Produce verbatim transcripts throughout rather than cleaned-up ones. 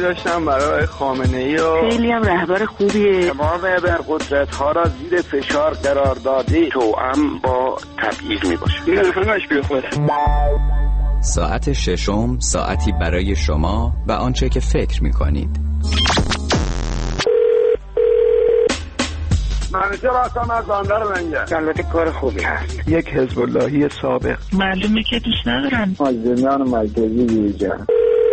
داشتم برای خامنه‌ای و خیلی هم رهبر خوبیه. تمام ابرقدرت‌ها را زیر فشار قرار داده، توأم با تبعیض میباشه. این همش بیخوده. ساعت ششم، ساعتی برای شما و آنچه که فکر میکنید. منیجر هستم از بندر لنگر. البته کار خوبی هست. یک حزب اللهی سابق. معلومه که دوست ندارن. آزمیان مرکزی ویژن.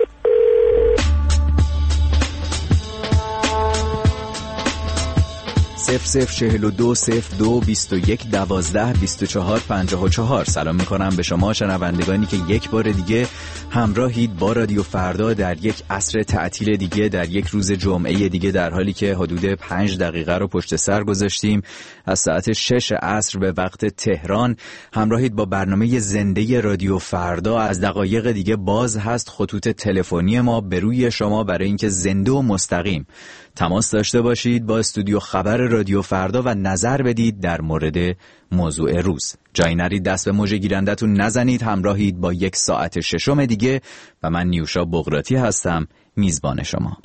صفر صفر چهل و دو صفر دو بیست و یک دوازده بیست و چهار پنجاه و چهار. سلام میکنم به شما شنوندگانی که یک بار دیگه همراهید با رادیو فردا در یک عصر تعطیل دیگه، در یک روز جمعه دیگه، در حالی که حدود پنج دقیقه رو پشت سر گذاشتیم از ساعت شش عصر به وقت تهران. همراهید با برنامه زنده رادیو فردا. از دقایق دیگه باز هست خطوط تلفنی ما به روی شما برای اینکه زنده و مستقیم تماس داشته باشید با استودیو خبر رادیو فردا و نظر بدید در مورد موضوع روز. جایی نرید، دست به موج گیرندتون نزنید. همراهید با یک ساعت ششم دیگه و من نیوشا بغراتی هستم، میزبان شما.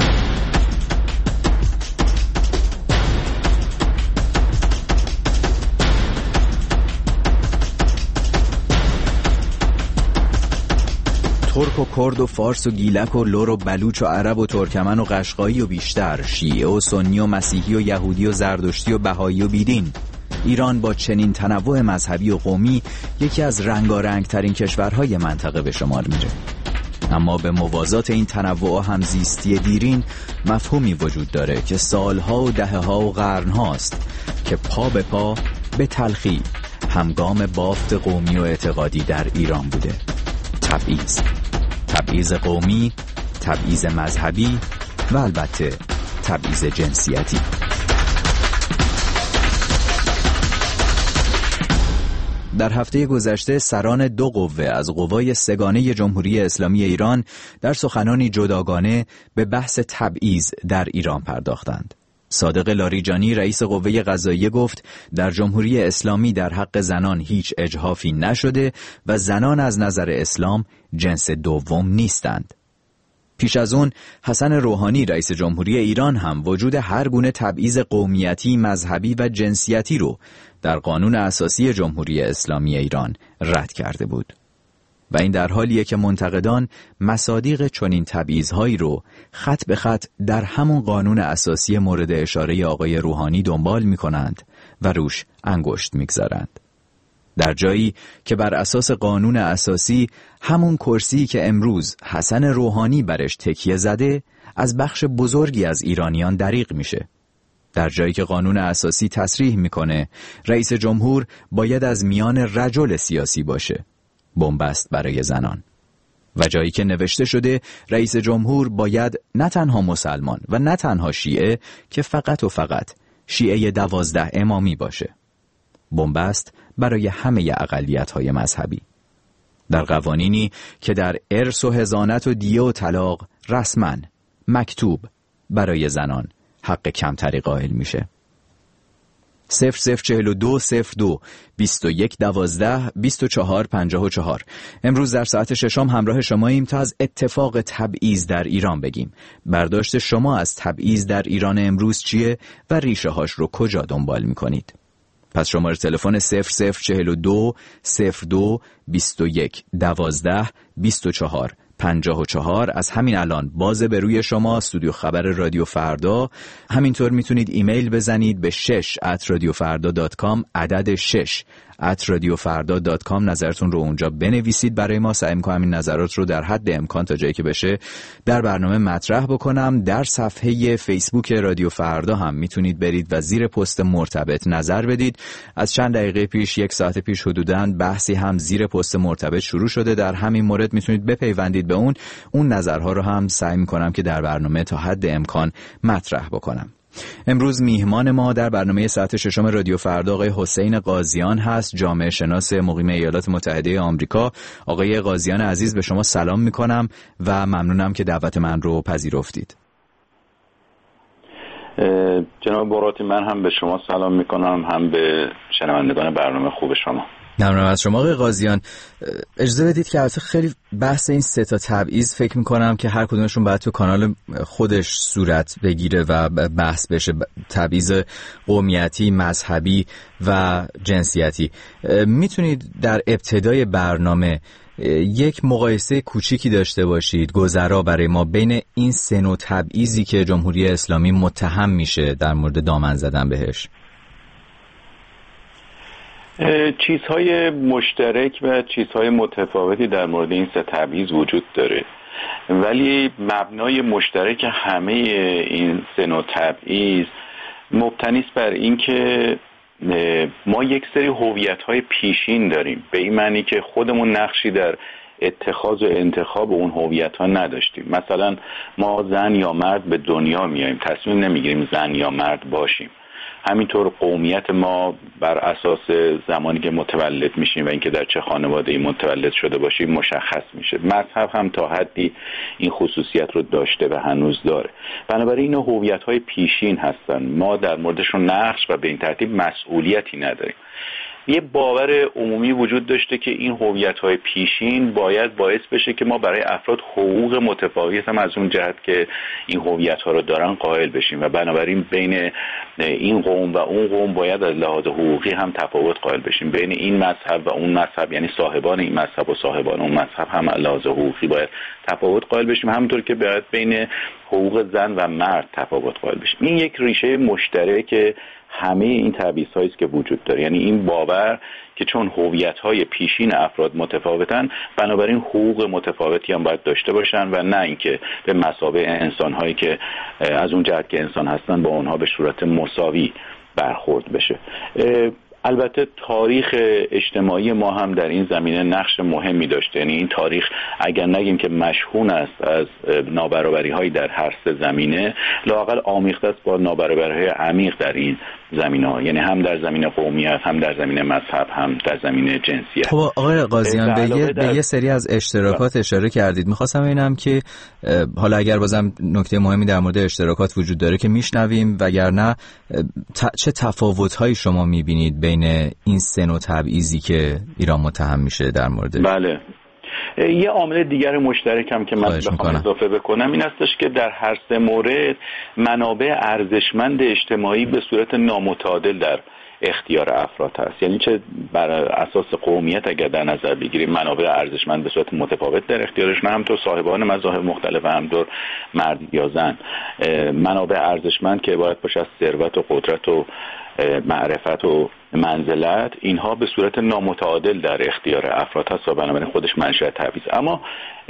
ترک و کرد و فارس و گیلک و لور و بلوچ و عرب و ترکمن و قشقایی و بیشتر، شیعه و سنی و مسیحی و یهودی و زردشتی و بهایی و بیدین. ایران با چنین تنوع مذهبی و قومی یکی از رنگارنگ ترین کشورهای منطقه به شمار میره. اما به موازات این تنوع و همزیستی دیرین مفهومی وجود داره که سالها و دهه‌ها و قرن‌هاست که پا به پا به تلخی همگام بافت قومی و اعتقادی در ایران بوده. تبعیض. تبعیض قومی، تبعیض مذهبی و البته تبعیض جنسیتی. در هفته گذشته سران دو قوه از قوای سگانه جمهوری اسلامی ایران در سخنانی جداگانه به بحث تبعیض در ایران پرداختند. صادق لاریجانی رئیس قوه قضاییه گفت در جمهوری اسلامی در حق زنان هیچ اجحافی نشده و زنان از نظر اسلام جنس دوم نیستند. پیش از اون حسن روحانی رئیس جمهوری ایران هم وجود هر گونه تبعیض قومیتی، مذهبی و جنسیتی رو در قانون اساسی جمهوری اسلامی ایران رد کرده بود. و این در حالیه که منتقدان مصادیق چنین تبعیض‌هایی رو خط به خط در همون قانون اساسی مورد اشاره آقای روحانی دنبال می‌کنند و روش انگشت می‌گذارند. در جایی که بر اساس قانون اساسی همون کرسی که امروز حسن روحانی برش تکیه زده از بخش بزرگی از ایرانیان دریغ میشه. در جایی که قانون اساسی تصریح میکنه رئیس جمهور باید از میان رجل سیاسی باشه، بنبست برای زنان. و جایی که نوشته شده رئیس جمهور باید نه تنها مسلمان و نه تنها شیعه که فقط و فقط شیعه دوازده امامی باشه، بنبست برای همه اقلیت‌های مذهبی. در قوانینی که در ارث و حضانت و دیه و طلاق رسماً مکتوب برای زنان حق کمتری قائل میشه. صفر صفر چهل و دو صفر دو بیست و یک دوازده بیست و چهار پنجاه و چهار. امروز در ساعت ششم همراه شماییم تا از اتفاق تبعیض در ایران بگیم. برداشت شما از تبعیض در ایران امروز چیه و ریشه هاش رو کجا دنبال میکنید؟ پس شماره تلفن صفر صفر چهل و دو صفر دو بیست و یک دوازده بیست و چهار پنجاه و چهار از همین الان بازه به روی شما. استودیو خبر رادیو فردا. همینطور میتونید ایمیل بزنید به شش ات رادیو فردا دات کام، عدد شش ات رادیو فردا دات کام. نظرتون رو اونجا بنویسید برای ما. سعی می‌کنم این نظرات رو در حد امکان تا جایی که بشه در برنامه مطرح بکنم. در صفحه فیسبوک رادیو فردا هم میتونید برید و زیر پست مرتبط نظر بدید. از چند دقیقه پیش، یک ساعت پیش حدوداً، بحثی هم زیر پست مرتبط شروع شده. در همین مورد میتونید بپیوندید به اون. اون نظرها رو هم سعی می‌کنم که در برنامه تا حد امکان مطرح بکنم. امروز میهمان ما در برنامه ساعت ششم رادیو فردا آقای حسین قاضیان هست، جامعه شناس مقیم ایالات متحده آمریکا. آقای قاضیان عزیز، به شما سلام میکنم و ممنونم که دعوت من رو پذیرفتید. جناب بغراتی، من هم به شما سلام میکنم، هم به شنوندگان برنامه خوب شما. ممنونم از شما آقای قاضیان. اجازه بدید که البته خیلی بحث این سه تا تبعیض فکر میکنم که هر کدومشون باید تو کانال خودش صورت بگیره و بحث بشه، تبعیض قومیتی، مذهبی و جنسیتی. میتونید در ابتدای برنامه یک مقایسه کوچیکی داشته باشید گذرا برای ما بین این سه نوع تبعیضی که جمهوری اسلامی متهم میشه در مورد دامن زدن بهش؟ چیزهای مشترک و چیزهای متفاوتی در مورد این سه تبعیض وجود داره، ولی مبنای مشترک همه این سه نوع تبعیض مبتنی است بر اینکه ما یک سری هویت‌های پیشین داریم، به این معنی که خودمون نقشی در اتخاذ و انتخاب اون هویت‌ها نداشتیم. مثلا ما زن یا مرد به دنیا میاییم، تصمیم نمیگیریم زن یا مرد باشیم. همینطور قومیت ما بر اساس زمانی که متولد میشیم و اینکه در چه خانواده‌ای متولد شده باشیم مشخص میشه. مذهب هم تا حدی این خصوصیت رو داشته و هنوز داره. بنابراین این هویت‌های پیشین هستن، ما در موردشون نقش و به این ترتیب مسئولیتی نداریم. یه باور عمومی وجود داشته که این هویت‌های پیشین باید باعث بشه که ما برای افراد حقوق متفاوت هم از اون جهت که این هویت‌ها رو دارن قائل بشیم و بنابراین بین این قوم و اون قوم باید از لحاظ حقوقی هم تفاوت قائل بشیم، بین این مذهب و اون مذهب، یعنی صاحبان این مذهب و صاحبان اون مذهب هم از لحاظ حقوقی باید تفاوت قائل بشیم، همونطور که باید بین حقوق زن و مرد تفاوت قائل بشیم. این یک ریشه مشترک همه این تبعیض‌هایی است که وجود داره، یعنی این باور که چون هویت‌های پیشین افراد متفاوتن بنابراین حقوق متفاوتی هم باید داشته باشن و نه اینکه به مثابه انسان‌هایی که از اون جهت که انسان هستن با اونها به صورت مساوی برخورد بشه. البته تاریخ اجتماعی ما هم در این زمینه نقش مهمی داشته، یعنی این تاریخ اگر نگیم که مشهون است از نابرابری‌های در هر سه زمینه، لااقل آمیخته است با نابرابری‌های عمیق در این زمینه‌ها، یعنی هم در زمینه قومیت، هم در زمینه مذهب، هم در زمینه جنسیت. خب آقای قاضیان به یه, در... به یه سری از اشتراکات اشاره کردید، می‌خواستم ببینم که حالا اگر بازم نکته مهمی در مورد اشتراکات وجود داره که میشنویم، وگرنه ت... چه تفاوت‌هایی شما می‌بینید بین این سه نوع تبعیضی که ایران متهم میشه در مورد؟ بله، یه عامل دیگر مشترک هم که من بخوام اضافه بکنم این استش که در هر سه مورد منابع ارزشمند اجتماعی به صورت نامتعادل در اختیار افراد هست. یعنی چه بر اساس قومیت اگر در نظر بگیریم منابع ارزشمند به صورت متفاوت در اختیارشون، همونطور صاحبان مذاهب مختلف، همونطور مرد یا زن. منابع ارزشمند که عبارت باشه از ثروت و قدرت و معرفت و منزلت، اینها به صورت نامتعادل در اختیار افراد هست و بنابراین خودش منشأ تبعیض. اما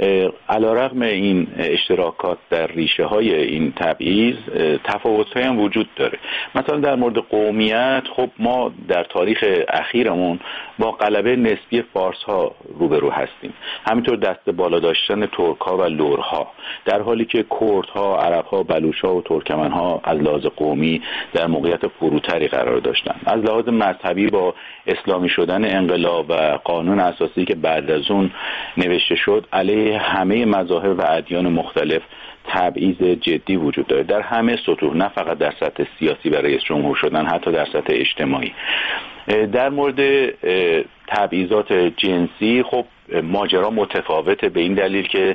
علیرغم این اشتراکات در ریشه های این تبعیض تفاوت‌هایی هم وجود داره. مثلا در مورد قومیت، خب ما در تاریخ اخیرمون با غلبه نسبی فارس ها روبرو هستیم، همینطور دست بالا داشتن ترک ها و لور ها، در حالی که کرد ها، عرب ها، بلوچ ها و ترکمن ها از لحاظ قومی در موقعیت فروتری قرار داشتن. از لحاظ مذهبی با اسلامی شدن انقلاب و قانون اساسی که بعد از اون نوشته شد علیه همه مذاهب و ادیان مختلف تبعیض جدی وجود داره در همه سطوح، نه فقط در سطح سیاسی برای رئیس جمهور شدن، حتی در سطح اجتماعی. در مورد تبعیضات جنسی خب ماجرا متفاوته، به این دلیل که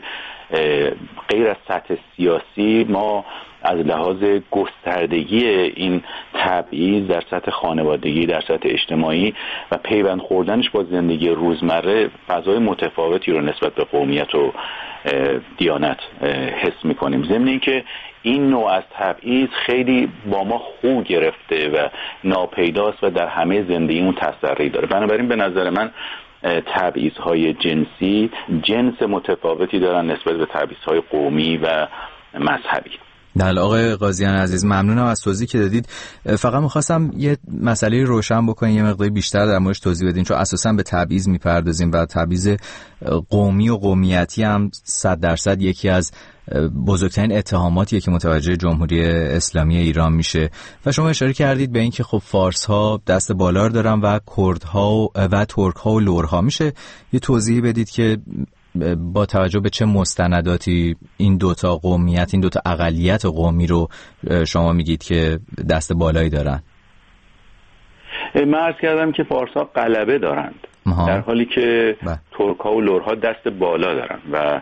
غیر از سطح سیاسی ما از لحاظ گستردگی این تبعیض در سطح خانوادگی، در سطح اجتماعی و پیوند خوردنش با زندگی روزمره فضای متفاوتی رو نسبت به قومیت و دیانت حس می‌کنیم. ضمن اینکه این نوع از تبعیض خیلی با ما خو گرفته و ناپیداست و در همه زندگیمون تسری داره. بنابراین به نظر من تبعیض‌های جنسی جنس متفاوتی دارن نسبت به تبعیض‌های قومی و مذهبی. بله آقای قاضیان عزیز، ممنونم از توضیحی که دادید. فقط می‌خواستم یه مسئله روشن بکنیم، یه مقدار بیشتر در موردش توضیح بدین، چون اساساً به تبعیض می‌پردازیم و تبعیض قومی و قومیتی هم صد درصد یکی از بزرگترین اتهاماتیه که متوجه جمهوری اسلامی ایران میشه و شما اشاره کردید به اینکه خب فارس‌ها دست بالا دارن و کردها و ترک‌ها و لورها. میشه یه توضیحی بدید که با توجه به چه مستنداتی این دوتا قومیت، این دوتا اقلیت قومی رو شما میگید که دست بالایی دارن؟ من عرض کردم که فارس‌ها غلبه دارند در حالی که ترک‌ها و لرها دست بالا دارن و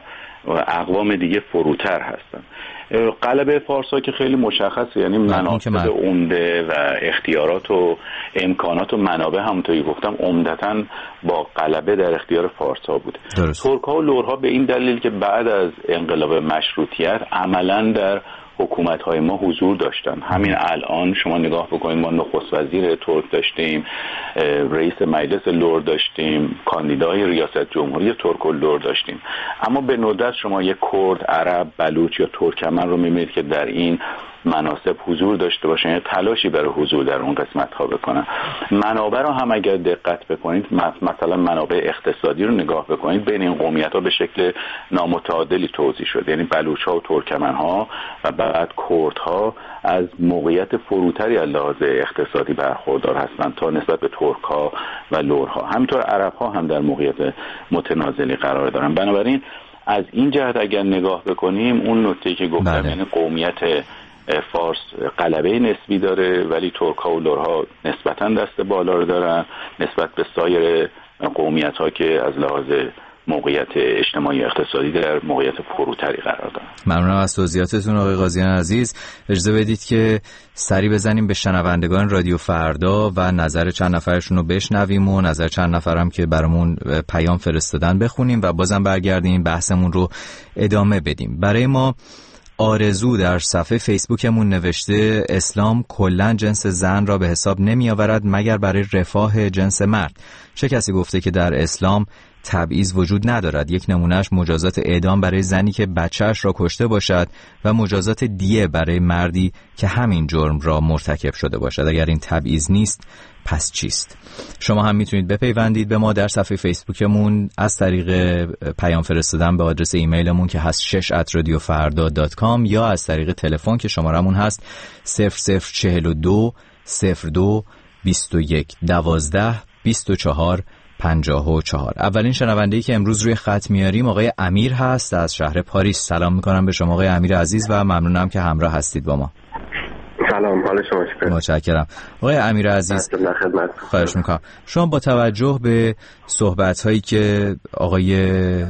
اقوام دیگه فروتر هستن. غلبه فارس‌ها که خیلی مشخصه، یعنی مناطق عمده و اختیارات و امکانات و منابع همونطوری گفتم عمدتاً با غلبه در اختیار فارس‌ها بوده. ترک‌ها و لرها به این دلیل که بعد از انقلاب مشروطیت عملاً در حکومت‌های ما حضور داشتن. همین الان شما نگاه بکنید، ما نخست وزیر ترک داشتیم، رئیس مجلس لر داشتیم، کاندیدای ریاست جمهوری ترک و لر داشتیم. اما به ندرت شما یک کرد، عرب، بلوچ یا ترکمن رو می‌بینید که در این مناصب حضور داشته باشن یا تلاشی برای حضور در اون قسمت ها بکنن. منابع رو هم اگر دقت بکنید، مثلا منابع اقتصادی رو نگاه بکنید، بین این قومیت ها به شکل نامتعادلی توزیع شد. یعنی بلوچ ها و ترکمن ها و بعد کرد ها از موقعیت فروتری از لحاظ اقتصادی برخوردار هستند تا نسبت به ترک ها و لر ها. همینطور عرب ها هم در موقعیت متنازلی قرار دارن. بنابراین از این جهت اگر نگاه بکنیم، اون نکته که گفتم، یعنی قومیت فارس غلبه نسبی داره ولی ترک‌ها و لرها نسبتاً دست بالا رو دارن نسبت به سایر قومیت‌ها که از لحاظ موقعیت اجتماعی اقتصادی در موقعیت فروتری قرار دارن. ممنونم از توضیحاتتون آقای قاضیان عزیز. اجازه بدید که سری بزنیم به شنوندگان رادیو فردا و نظر چند نفرشون رو بشنویم و نظر چند نفرم که برامون پیام فرستادن بخونیم و بازم برگردیم بحثمون رو ادامه بدیم. برای ما آرزو در صفحه فیسبوکمون نوشته اسلام کلاً جنس زن را به حساب نمی آورد مگر برای رفاه جنس مرد. چه کسی گفته که در اسلام تبعیض وجود ندارد؟ یک نمونهش مجازات اعدام برای زنی که بچهش را کشته باشد و مجازات دیه برای مردی که همین جرم را مرتکب شده باشد. اگر این تبعیض نیست پس چیست؟ شما هم میتونید بپیوندید به ما در صفحه فیسبوکمون از طریق پیام فرستادن به آدرس ایمیلمون که هست شش ات رادیو فردا دات کام یا از طریق تلفن که شمارمون هست صفر صفر چهل و دو صفر دو بیست و یک دوازده بیست و چهار پنجاه و چهار. اولین شنونده‌ای که امروز روی خط میاریم آقای امیر هست از شهر پاریس. سلام میکنم به شما آقای امیر عزیز و ممنونم که همراه هستید با ما. سلام، حال شما چطوره؟ متشکرم. آقای امیر عزیز خواهش میکنم شما با توجه به صحبت‌هایی که آقای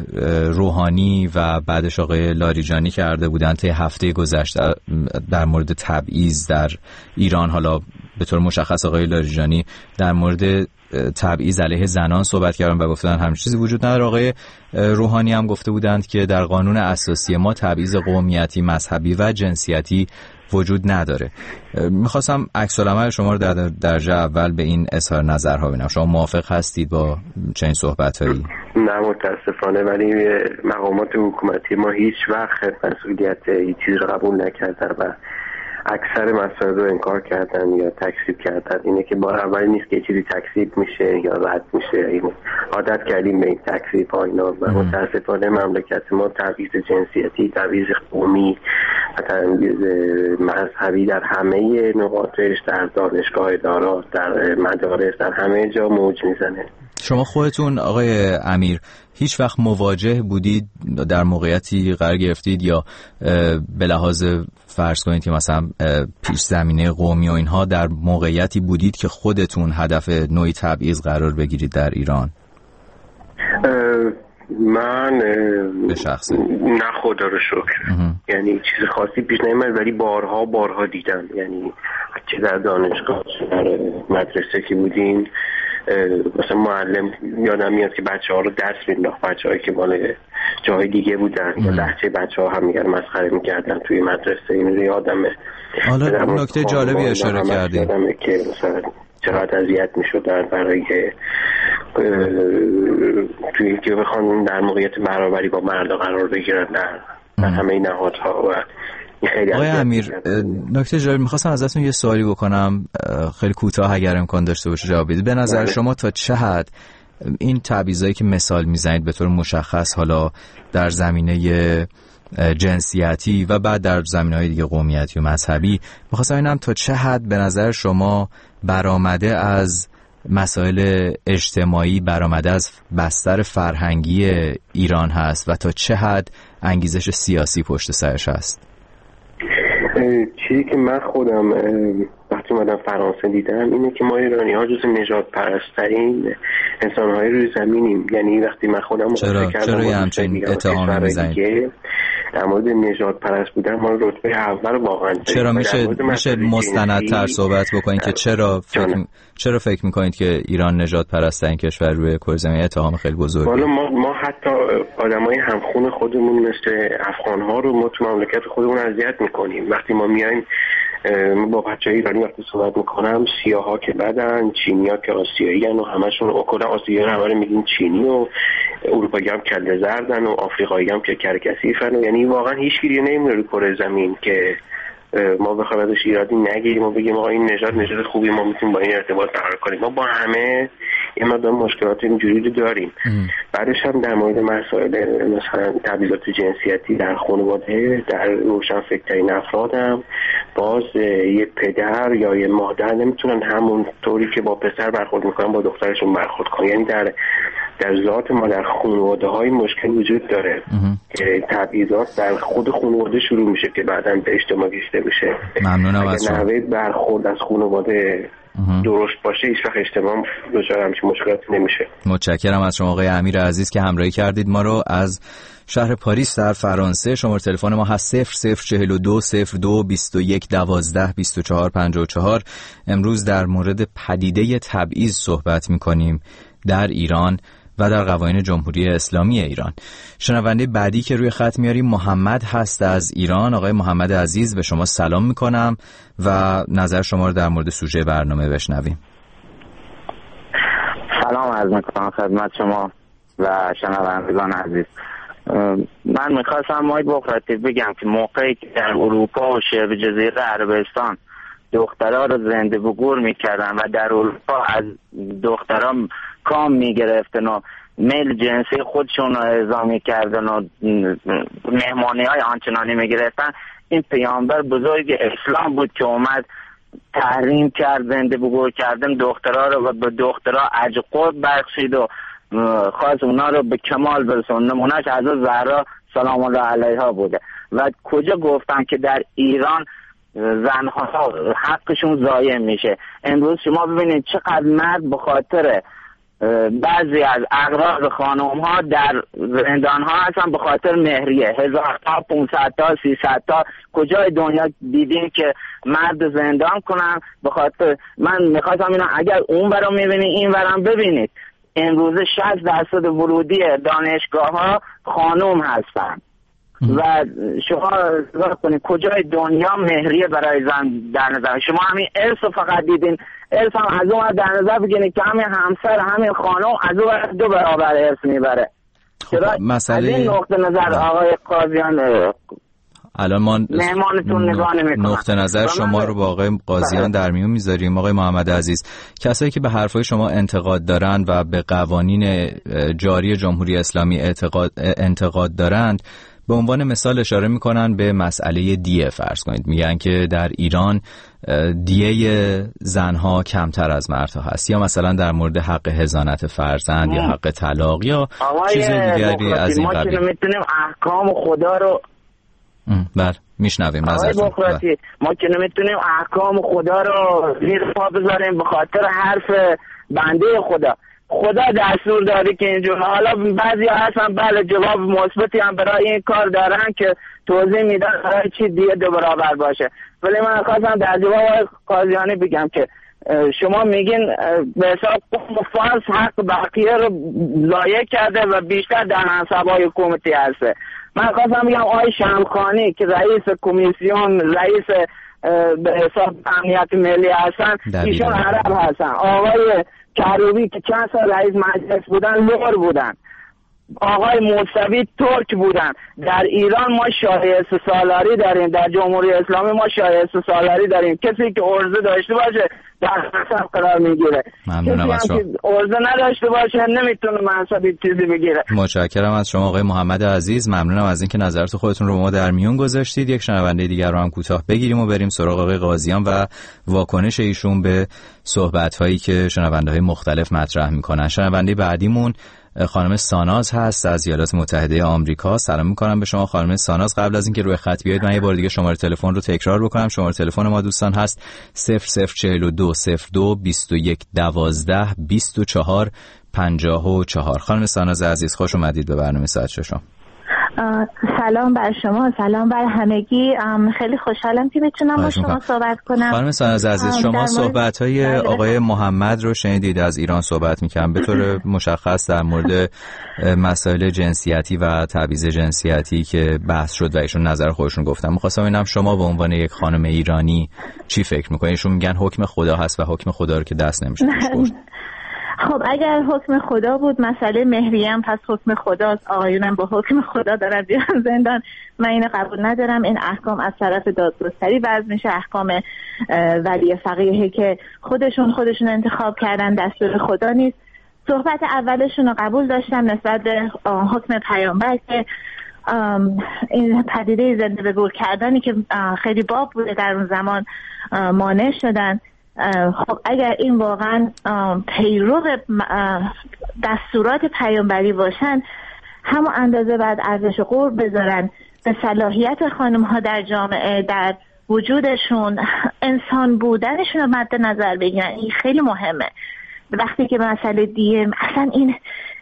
روحانی و بعدش آقای لاریجانی کرده بودند طی هفته گذشته در مورد تبعیض در ایران، حالا به طور مشخص آقای لاریجانی در مورد تبعیض علیه زنان صحبت کردن و گفتن همین چیزی وجود نداره، آقای روحانی هم گفته بودند که در قانون اساسی ما تبعیض قومیتی، مذهبی و جنسیتی وجود نداره. میخواستم عکس العمل شما رو در درجه اول به این اظهار نظرها ببینم. شما موافق هستید با چنین صحبت‌هایی؟ نه متاسفانه، ولی مقامات حکومتی ما هیچ وقت مسئولیت هیچ چیز رو قبول نکردن و اکثر مسائل رو انکار کردن یا تکذیب کردن. اینه که بار اول نیست که چیزی تکذیب میشه یا رد میشه. این عادت کردیم به این تکذیب ها اینا و متاسفانه مملکت ما تبعیض جنسیتی، تبعیض قومی و تبعیض مذهبی در همه نقاطش، در دانشگاه ادارات، در مدارس، در همه جا موج میزنه. شما خودتون آقای امیر هیچ وقت مواجه بودید در موقعیتی قرار گرفتید یا به لحاظ فرض کنید که مثلا پیش زمینه قومی و اینها در موقعیتی بودید که خودتون هدف نوعی تبعیض قرار بگیرید در ایران؟ من به شخصه نه خدا رو شکر اه. یعنی چیز خاصی پیش نمیاد، ولی بارها بارها دیدم. یعنی چه در دانشگاه چه در مدرسه که بودیم، مثلا معلم یادم میاد که بچه ها رو دست مینداخت، بچه هایی که مال جای دیگه بودن یا لهجه بچه ها هم میگن مسخره میکردن توی مدرسه. این رو یادمه. حالا نکته جالبی اشاره کردید که مثلا چقدر اذیت میشدن برای توی این که بخوان در موقعیت برابری با مردا قرار بگیرن در, در همه نهادها. و آقای امیر نکته جالب میخواستم ازتون یه سوالی بکنم، خیلی کوتاه اگر امکان داشته باشه جواب بدید. به نظر شما تا چه حد این تبعیضایی که مثال میزنید به طور مشخص حالا در زمینه جنسیتی و بعد در زمینه‌های دیگه قومیتی و مذهبی، میخواستم ببینم تا چه حد به نظر شما برآمده از مسائل اجتماعی، برآمده از بستر فرهنگی ایران هست و تا چه حد انگیزش سیاسی پشت سرش هست؟ چیزی که من خودم وقتی اومدم فرانسه دیدم اینه که ما ایرانی ها جز نژاد پرست‌ترین انسان های روی زمینیم. یعنی وقتی من خودم مقایسه کردم چرا یه همچین اتهامی میزنید؟ در مورد نژاد پرست بودن ما رتبه اول واقعا. چرا میشه میشه مستندتر صحبت بکنید که چرا فکر چرا فکر میکنید که ایران نژاد پرست این کشور روی کره زمین؟ اتهام خیلی بزرگه. والا ما ما حتی آدمای همخون خودمون مثل افغان‌ها رو ما تو مملکت خودمون اذیت میکنیم. وقتی ما میایم با بچه‌های ایرانی وقتی صحبت میکنم، سیاها که بدن، چینی‌ها که آسیایی‌ان و همشون اوکلا آسیایی رو همه میگیم چینی و اروپایی هم کله زردن و آفریقایی هم که کرکسیفن و یعنی واقعا هیچ کی نمیره رو کره زمین که ما بخوایم ازش ایرادی نگیریم و بگیم آقا این نژاد نژاد خوبی ما میتونیم با این ارتباط برقرار کنیم. ما با همه یه مقدار مشکلات اینجوری رو داریم. بعدش هم در مورد مسائل مثلا تبعیضات جنسیتی در خانواده، در روشنفکرترین افراد هم باز یه پدر یا یه مادر نمیتونن همون طوری که با پسر برخورد میکنن با دخترشون برخورد کنن. یعنی در در ذات ما در خانواده های مشکل وجود داره که تبعیضات در خود خانواده شروع میشه که بعداً به اجتماع کشیده میشه. ممنونم از شما. نحوه برخورد از خانواده درست باشه هیچ وقت اجتماع دچار همچین مشکلاتی نمیشه. متشکرم از شما آقای امیر عزیز که همراهی کردید ما رو از شهر پاریس در فرانسه. شماره تلفن ما هست صفر صفر چهل و دو صفر دو بیست و یک دوازده بیست و چهار پنجاه و چهار. امروز در مورد پدیده تبعیض صحبت میکنیم در ایران و در قوانین جمهوری اسلامی ایران. شنونده بعدی که روی خط میاریم محمد هست از ایران. آقای محمد عزیز به شما سلام میکنم و نظر شما رو در مورد سوژه برنامه بشنویم. سلام عرض میکنم خدمت شما و شنوندگان عزیز. من میخواستم مای بخورتی بگم که موقعی که در اروپا و شبه جزیره عربستان دخترها رو زنده به گور میکردن و در اروپا از دخترها کام میگرفتن و میل جنسی خودشون رو ارضا میکردن و مهمانی های آنچنانی میگرفتن، این پیامبر بزرگ اسلام بود که اومد تحریم کرد زنده به گور کردن دخترها رو و به دخترها اجر قرب بخشید و خواست اونا رو به کمال برسون. نمونهش حضرت زهرا سلام الله علیها بوده. و کجا گفتن که در ایران زنها حقشون ضایع میشه؟ امروز شما ببینید چقدر مرد به خاطر بعضی از اغراض خانم ها در زندان ها هستن به خاطر مهریه، هزار تا پونصد تا سیصد تا. کجای دنیا دیدین که مرد زندان کنن به خاطر؟ من میخواستم اینا اگر اون برا میبینید این برام ببینید امروز شصت درصد ورودی دانشگاه ها خانم هستن و شما نگاه کنید کجای دنیا مهریه برای زن در نظر. شما همین ارث فقط دیدین، ارث هم از اون در نظر بگیرید که همین همسر همین خانم از اون دو برابر ارث میبره. خب مسئله از این نقطه نظر آقای قاضیان الان ما مهمانتون نگاه نمی‌کنم. نقطه نظر شما رو با آقای قاضیان در میون میذاریم. آقای محمد عزیز، کسایی که به حرفای شما انتقاد دارن و به قوانین جاری جمهوری اسلامی اعتقاد انتقاد دارند به عنوان مثال اشاره میکنن به مسئله دیه. فرض کنید میگن که در ایران دیه زنها کمتر از مردها هست، یا مثلا در مورد حق حضانت فرزند مم. یا حق طلاق یا چیز دیگری از این قبیل. ما که نمیتونیم احکام خدا رو بله میشنویم نظرتون. ما که نمیتونیم احکام خدا رو زیر پا بذاریم به خاطر حرف بنده خدا. خدا دستور داره که اینجور. حالا بعضی هستن بله جواب مثبتی هم برای این کار دارن که توضیح میدن برای چی دیگه دو برابر باشه، ولی من خواستم در جواب قاضیانی بگم که شما میگین به حساب فارس حق بقیه رو ضایع کرده و بیشتر در منصب‌های حکومتی هسته. من خواستم بگم آقای شمخانی که رئیس کمیسیون رئیس به حساب امنیت ملی هستن ایشون عرب هستن. آقای کروبی که چند سال رئیس مجلس بودن لور بودن. آقای موسوی ترک بودن. در ایران ما شایسته سالاری داریم، در جمهوری اسلامی ما شایسته سالاری داریم. کسی که عرضه داشته باشه در منصب قرار میگیره، کسی که عرضه نداشته باشه نمیتونه منصبی چیزی بگیره. متشکرم از شما آقای محمد عزیز، ممنونم از اینکه نظرات خودتون رو با ما در میون گذاشتید. یک شنونده دیگر رو هم کوتاه بگیریم و بریم سراغ آقای قاضیان و واکنش ایشون به صحبت‌هایی که شنونده‌های مختلف مطرح می‌کنن. شنونده بعدیمون خانم ساناز هست از ایالات متحده آمریکا. سلام میکنم به شما خانم ساناز. قبل از اینکه روی خط بیاید من یه بار دیگه شماره تلفن رو تکرار بکنم. شماره تلفن ما دوستان هست صفر صفر چهل و دو صفر دو بیست و یک دوازده بیست و چهار پنجاه و چهار. خانم ساناز عزیز خوش اومدید به برنامه ساعت ششم. سلام بر شما، سلام بر همگی. خیلی خوشحالم که بتونم با شما صحبت کنم. خانم ساناز عزیز شما صحبت‌های آقای محمد رو شنیدید، از ایران صحبت می‌کنم. به طور مشخص در مورد مسائل جنسیتی و تبعیض جنسیتی که بحث شد و ایشون نظر خودشون گفتن. می‌خواستم ببینم شما به عنوان یک خانم ایرانی چی فکر می‌کنید؟ ایشون میگن حکم خدا هست و حکم خدا رو که دست نمیشه برد. خب اگر حکم خدا بود مسئله مهریم، پس حکم خداست. آقایونم با حکم خدا دارن بیان زندان. من اینو قبول ندارم. این احکام از طرف دادگستری وضع میشه، احکام ولی فقیه که خودشون خودشون انتخاب کردن، دستور خدا نیست. صحبت اولشون رو قبول داشتم نسبت به حکم پیامبر که این پدیده زنده به گور کردنی که خیلی باب بوده در اون زمان مانع شدن. خب اگر این واقعا پیرو دستورات پیامبری باشن، همون اندازه بعد ارزش قرب بذارن به صلاحیت خانم ها در جامعه، در وجودشون، انسان بودنشون رو مد نظر بگیرن. این خیلی مهمه. وقتی که مسئله دیگه اصلا این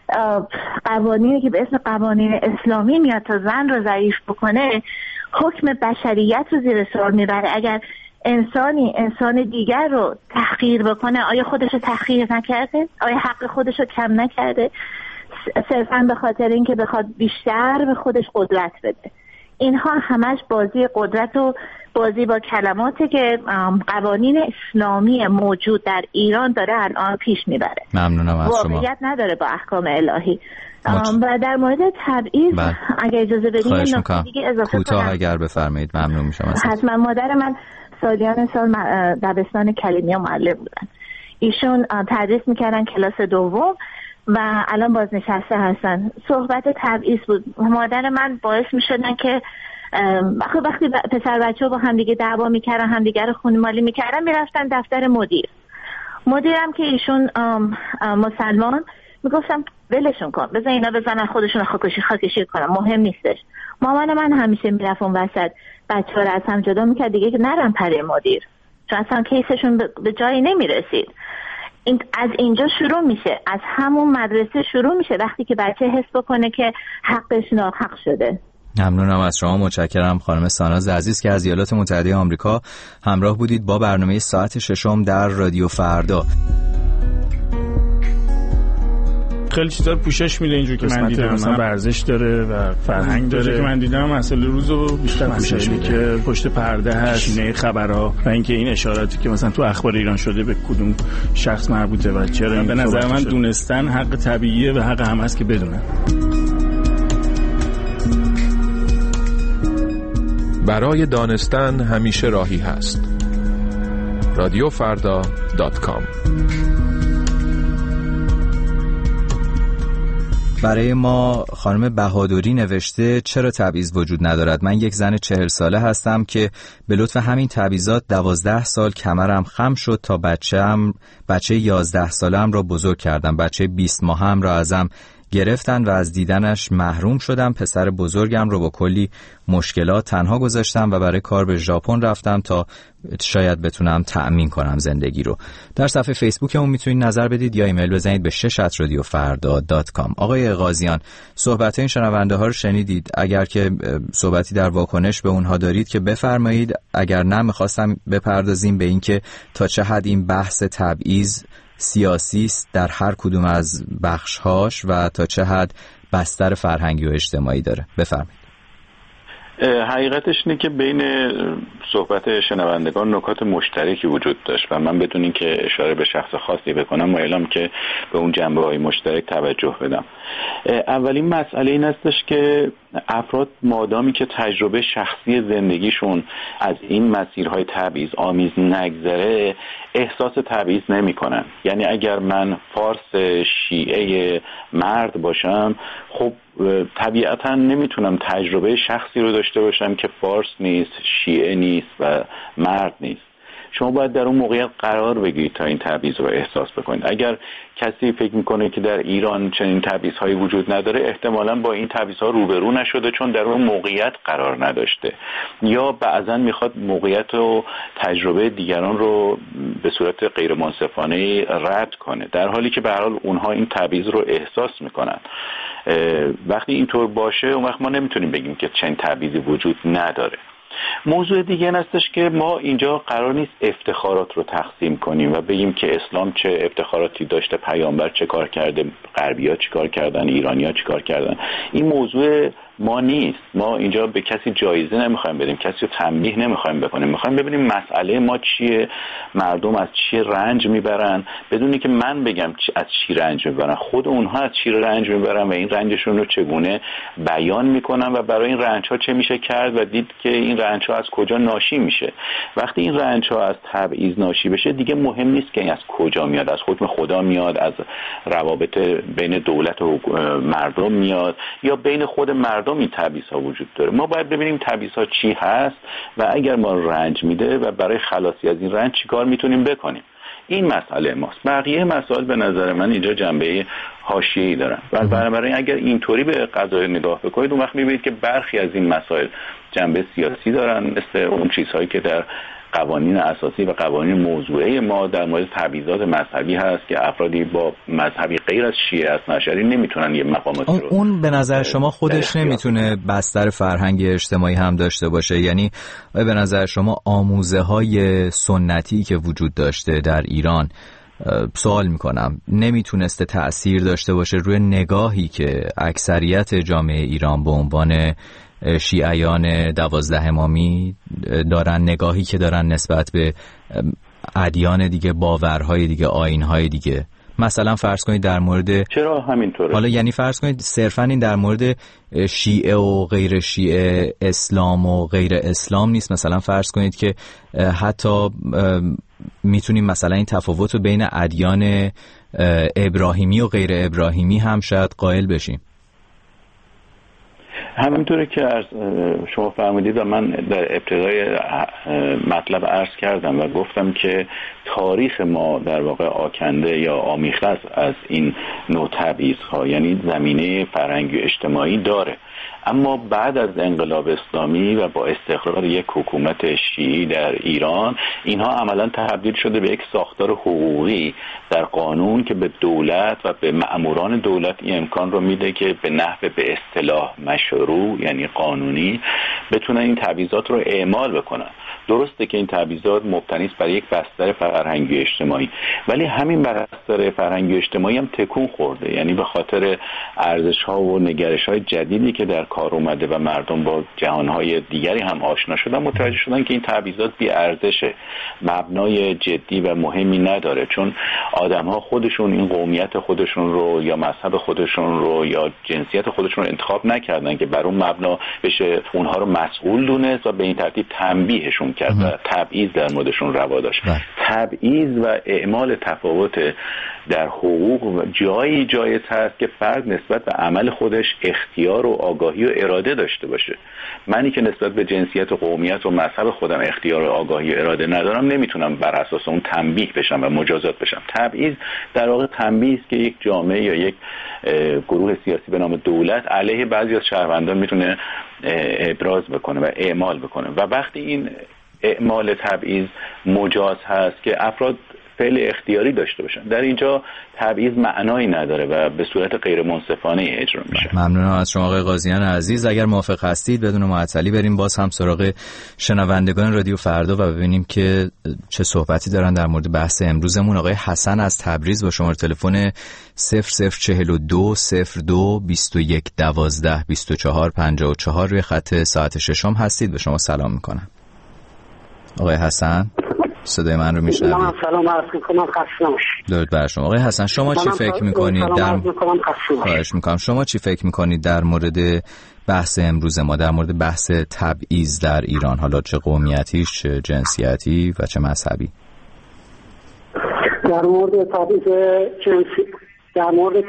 قوانینی که به اسم قوانین اسلامی میاد تا زن رو ضعیف بکنه، حکم بشریت رو زیر سوال میبره. اگر انسانی انسان دیگر رو تحقیر بکنه، آیا خودش رو تحقیر نکرده؟ آیا حق خودش رو کم نکرده؟ صرفاً به خاطر اینکه بخواد بیشتر به خودش قدرت بده. اینها همش بازی قدرت و بازی با کلماتی که قوانین اسلامی موجود در ایران داره الان پیش میبره. ممنونم از شما. واقعیت نداره با احکام الهی. و در مورد تبعیض اگر اجازه بدید نکته دیگه اضافه کنم. کوتاه اگر بفرمایید ممنون میشم. حتما. مادر من سالیان سال دبستان کلیمیا معلم بودن. ایشون تدریس میکردن کلاس دوم و الان بازنشسته هستن. صحبت تبعیض بود. مادر من باعث میشدن که وقتی پسر بچه ها با همدیگه دعوا میکردن، همدیگه رو خونمالی میکردن، میرفتن دفتر مدیر. مدیرم که ایشون مسلمان، میگفتم ولشون کن، بزن اینا بزنن خودشون خاکشی خاکشی کنن، مهم نیستش. مامان من همیشه میرفت اون وسط بچه ها رو از هم جدا میکرد دیگه که نرن پره مدیر، چون اصلا کیسشون به جایی نمیرسید. این از اینجا شروع میشه، از همون مدرسه شروع میشه، وقتی که بچه حس بکنه که حقش ناحق شده. ممنونم از شما. متشکرم خانم ساناز عزیز که از ایالات متحده آمریکا همراه بودید با برنامه ساعت ششم در رادیو فردا. خیلی چیزا رو پوشش میده اینجوری که من دیدم، مثلا ورزش داره و فرهنگ داره که من دیدم. مسئله روزو بیشتر پوشش میده که پشت پرده هست، شینه خبرها و اینکه این اشاراتی که مثلا تو اخبار ایران شده به کدوم شخص مربوطه و چرا. به نظر من دونستن حق طبیعیه و حق هم هست که بدونن. برای دانستن همیشه راهی هست. رادیو فردا دات کام. برای ما خانم بهادری نوشته چرا تبعیض وجود ندارد؟ من یک زن چهل ساله هستم که به لطف همین تبعیضات دوازده سال کمرم خم شد تا بچه‌ام بچه یازده سالم را بزرگ کردم. بچه بیست ماهم را ازم گرفتن و از دیدنش محروم شدم. پسر بزرگم رو با کلی مشکلات تنها گذاشتم و برای کار به ژاپن رفتم تا شاید بتونم تأمین کنم زندگی رو. در صفحه فیسبوکمون میتونید نظر بدید یا ایمیل بزنید به شش ات رادیو فردا دات کام. آقای غازیان، صحبت این شنونده ها رو شنیدید. اگر که صحبتی در واکنش به اونها دارید که بفرمایید. اگر نه میخواستم بپردازیم به این که تا چه حد این بحث تبعیض سیاسی است در هر کدوم از بخش‌هاش و تا چه حد بستر فرهنگی و اجتماعی داره. بفرمایید. حقیقتش اینه که بین صحبت شنوندگان نکات مشترکی وجود داشت و من بدون این که اشاره به شخص خاصی بکنم مایلم که به اون جنبه‌های مشترک توجه بدم. اولین مسئله این هستش که افراد مادامی که تجربه شخصی زندگیشون از این مسیرهای تبعیض آمیز نگذره احساس تبعیض نمی‌کنن. یعنی اگر من فارس شیعه مرد باشم، خب طبیعتا نمیتونم تجربه شخصی رو داشته باشم که فارس نیست، شیعه نیست و مرد نیست. شما باید در اون موقعیت قرار بگیرید تا این تبعیض رو احساس بکنید. اگر کسی فکر میکنه که در ایران چنین تبعیض‌هایی وجود نداره، احتمالاً با این تبعیض‌ها روبرو نشده چون در اون موقعیت قرار نداشته، یا بعضاً میخواد موقعیت و تجربه دیگران رو به صورت غیر منصفانه رد کنه، در حالی که به هر حال اونها این تبعیض رو احساس میکنن. وقتی اینطور باشه اون وقت ما نمیتونیم بگیم که چنین تبعیضی وجود نداره. موضوع دیگه این هستش که ما اینجا قرار نیست افتخارات رو تقسیم کنیم و بگیم که اسلام چه افتخاراتی داشته، پیامبر چه کار کرده، غربی‌ها چه کار کردن، ایرانی‌ها چه کار کردن. این موضوع ما نیست. ما اینجا به کسی جایزه نمیخوایم بدیم، کسی رو تنبیه نمیخوایم بکنیم. میخوایم ببینیم مسئله ما چیه، مردم از چی رنج میبرن، بدونی که من بگم از چی رنج میبرن، خود اونها از چی رنج میبرن و این رنجشون رو چگونه بیان میکنن و برای این رنج‌ها چه میشه کرد و دید که این رنج‌ها از کجا ناشی میشه. وقتی این رنج‌ها از تبعیض ناشی بشه دیگه مهم نیست که این از کجا میاد، از حکم خدا میاد، از روابط بین دولت و مردم میاد، یا بین خود مردم این تبعیض‌ها وجود داره. ما باید ببینیم تبعیض‌ها چی هست و اگر ما رنج میده و برای خلاصی از این رنج چیکار میتونیم بکنیم. این مسئله ماست. بقیه مسائل به نظر من اینجا جنبه حاشیه‌ای دارن و بنابراین اگر اینطوری به قضایا نگاه بکنید اون وقت میبینید که برخی از این مسائل جنبه سیاسی دارن، مثل اون چیزهایی که در قوانین اساسی و قوانین موضوعی ما در مورد تبعیضات مذهبی هست که افرادی با مذهبی غیر از شیعه اثناعشری نمیتونن یه مقاماتی رو. اون به نظر شما خودش نمیتونه بستر فرهنگی اجتماعی هم داشته باشه؟ یعنی به نظر شما آموزه های سنتی که وجود داشته در ایران، سوال میکنم، نمیتونسته تأثیر داشته باشه روی نگاهی که اکثریت جامعه ایران به عنوان شیعیان دوازده امامی دارن، نگاهی که دارن نسبت به ادیان دیگه، باورهای دیگه، آیینهای دیگه؟ مثلا فرض کنید در مورد، چرا همینطوره؟ حالا یعنی فرض کنید صرفا این در مورد شیعه و غیر شیعه، اسلام و غیر اسلام نیست. مثلا فرض کنید که حتی میتونیم مثلا این تفاوت رو بین ادیان ابراهیمی و غیر ابراهیمی هم شاید قائل بشیم. همینطوره که شما فرمودید و من در ابتدای مطلب عرض کردم و گفتم که تاریخ ما در واقع آکنده یا آمیخته است از این نوع تبعیض‌ها، یعنی زمینه فرهنگی و اجتماعی داره. اما بعد از انقلاب اسلامی و با استقرار یک حکومت شیعی در ایران، اینها عملا تبدیل شده به یک ساختار حقوقی در قانون که به دولت و به مأموران دولت این امکان رو میده که به نحو به اصطلاح مشروع یعنی قانونی بتونن این تبعیضات رو اعمال بکنن. درسته که این تبعیضات مبتنی است بر یک بستر فرهنگی اجتماعی، ولی همین بستر فرهنگی اجتماعی هم تکون خورده، یعنی به خاطر ارزش‌ها و نگرش‌های جدیدی که در کار اومده و مردم با جهان‌های دیگری هم آشنا شدن، متوجه شدن که این تبعیضات بی ارزشه، مبنای جدی و مهمی نداره، چون آدم‌ها خودشون این قومیت خودشون رو یا مذهب خودشون رو یا جنسیت خودشون رو انتخاب نکردن که بر اون مبنا بشه اونها رو مسئول دونست و به این ترتیب تنبیهشون کرد و تبعیض در موردشون روا داشت. تبعیض و اعمال تفاوت در حقوق جایی جایز هست که فرد نسبت به عمل خودش اختیار و آگاهی و اراده داشته باشه. منی که نسبت به جنسیت و قومیت و مذهب خودم اختیار و آگاهی و اراده ندارم، نمیتونم بر اساس اون تنبیه بشم و مجازات بشم. تبعیض در واقع تنبیه است که یک جامعه یا یک گروه سیاسی به نام دولت علیه بعضی از شهروندان میتونه ابراز بکنه و اعمال بکنه و وقتی این اعمال تبعیض مجاز هست که افراد فعل اختیاری داشته باشن، در اینجا تبعیض معنایی نداره و به صورت غیر منصفانه اجرا میشه. ممنونم از شما آقای قاضیان عزیز. اگر موافق هستید بدون معطلی بریم باز هم سراغ شنوندگان رادیو فردا و ببینیم که چه صحبتی دارن در مورد بحث امروزمون. آقای حسن از تبریز با شماره تلفن صفر صفر چهل و دو صفر دو بیست و یک دوازده بیست و چهار پنجاه و چهار روی خط ساعت ششم هستید. به شما سلام میکنم. آقای حسن صدای من رو میشنوید؟ من سلام عرض میکنم، خسته نباشید. درود بر شما. آقای حسن شما چی فکر میکنید در خواهش میکنم شما چی فکر میکنید در مورد بحث امروز ما، در مورد بحث تبعیض در ایران، حالا چه قومیتیش، چه جنسیتی و چه مذهبی؟ در مورد تبعیض جنسی، در مورد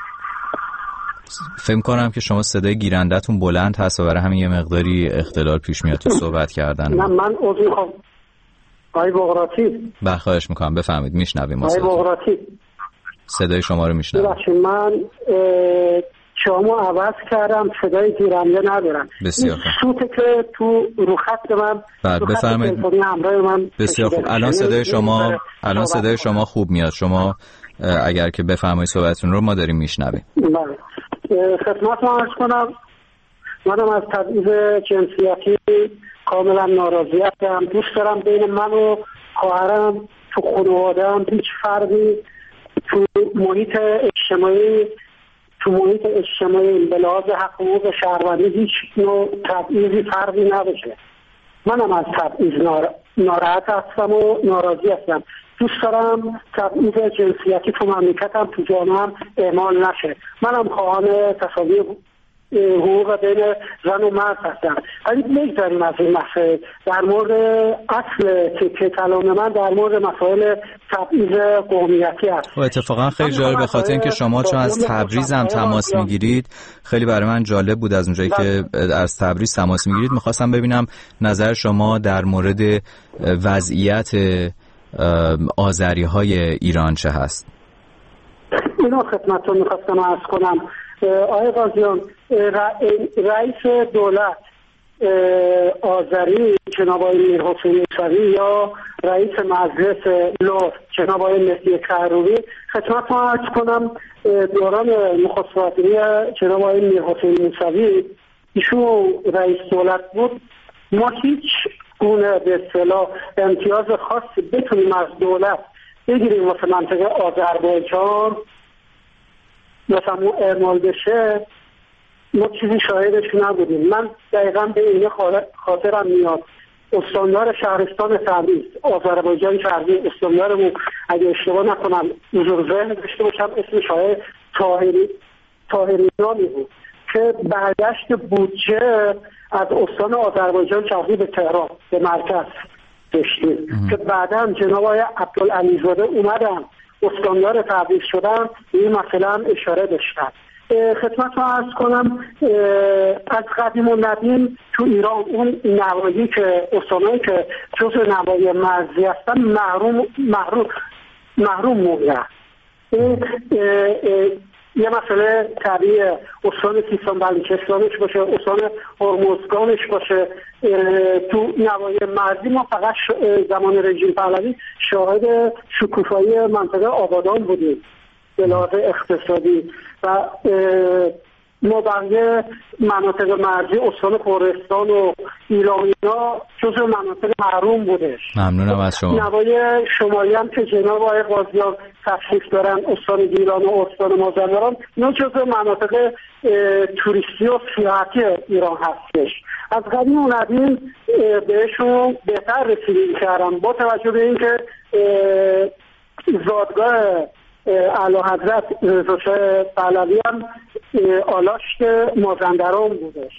فکر کنم که شما صدای گیرندتون بلند هست و برای همین یه مقداری اختلال پیش میاد تو صحبت کردن. نه من عذر میخوام آقای بغراتی. بله خواهش میکنم بفرمایید میشنویم. آقای بغراتی صدای شما رو میشنوم. من شما عوض کردم، صدای گیرنده ندارم. بسیار خوب. صوتی که تو رو خط من بعد بفرمایید. بسیار خوب. الان صدای شما الان صدای شما خوب میاد. شما اگر که بفرمایید صحبتتون رو ما داریم میشنویم. بله. خدمتتون عرض کنم منم از تبعیض جنسیتی کاملا ناراضی هستم. دوست دارم بین من و خواهرم تو خانواده‌ام هیچ فرقی تو محیط اجتماعی تو محیط اجتماعی به لحاظ حقوق شهروندی هیچ نوع تبعیضی فرقی نباشه. منم از تبعیض ناراحت هستم و ناراضی هستم. دوست دارم تبعیض جنسیتی تو مملکتم تو جامعه‌ام اعمال نشه. منم خواهان تساوی حقوق بین زن و مرد هستم. ولی بگذاریم از این مسائل. در مورد اصل که کلام من در مورد مسائل تبعیض قومیتی است. و اتفاقا خیلی جالب به خاطر اینکه شما چون از تبریز هم تماس میگیرید خیلی برای من جالب بود. از اونجایی که از تبریز تماس میگیرید میخواستم ببینم نظر شما در مورد وضعیت آذری های ایران چه هست. اینو خدمتتون میخواستم عرض کنم آقای قاضیان، رئیس دولت آذری جناب آقای میرحسین موسوی یا رئیس مجلس لر جناب آقای مهدی کروبی، خدمتتون عرض کنم دوران نخست وزیری جناب آقای میرحسین موسوی ایشون رئیس دولت بود، ما هیچ گونه به اصطلاح امتیاز خاصی بتونیم از دولت بگیریم واسه منطقه آذربایجان مثلا اعمال بشه ما چیزی شاهدش نبودیم. من دقیقا به این خاطرم میاد استاندار شهرستان تبریز آذربایجان شرقی، استاندارمون اگه اشتباه نکنم حضور ذهن داشته باشم اسم شاهد طاهری طاهریانی بود که برگشت بودجه از استان آذربایجان شرقی به تهران به مرکز داشتیم که بعدا جناب آقای عبدالعلیزاده اومدن استاندار تبریز شدن این مثلا اشاره داشتن. خدمتتون عرض کنم از قدیم و ندیم تو ایران اون نوایی که استانایی که جزء نوای مرزی هستن محروم محروم محروم موندن. یه مسئله طبیعه استان سیستان بلوچستانش باشه، استان هرمزگانش باشه. تو نوای مرزی ما فقط زمان رژیم پهلوی شاهد شکوفایی منطقه آبادان بودیم به لحاظ اقتصادی و ما بقیه مناطق مرزی استان خراسان و ایرانی‌ها جزو مناطق محروم بودش. ممنونم از شما. نوای شمالی هم که جناب آقای قاضیان تشریف دارن استان گیلان و استان مازندران اینا جزو مناطق توریستی و سیاحتی ایران هستش. از قدیم و ندیم بهشون بهتر رسیدگی کردن با توجه به اینکه زادگاه اعلی حضرت رضا شاه پهلوی هم آلاشت مازندران بودش.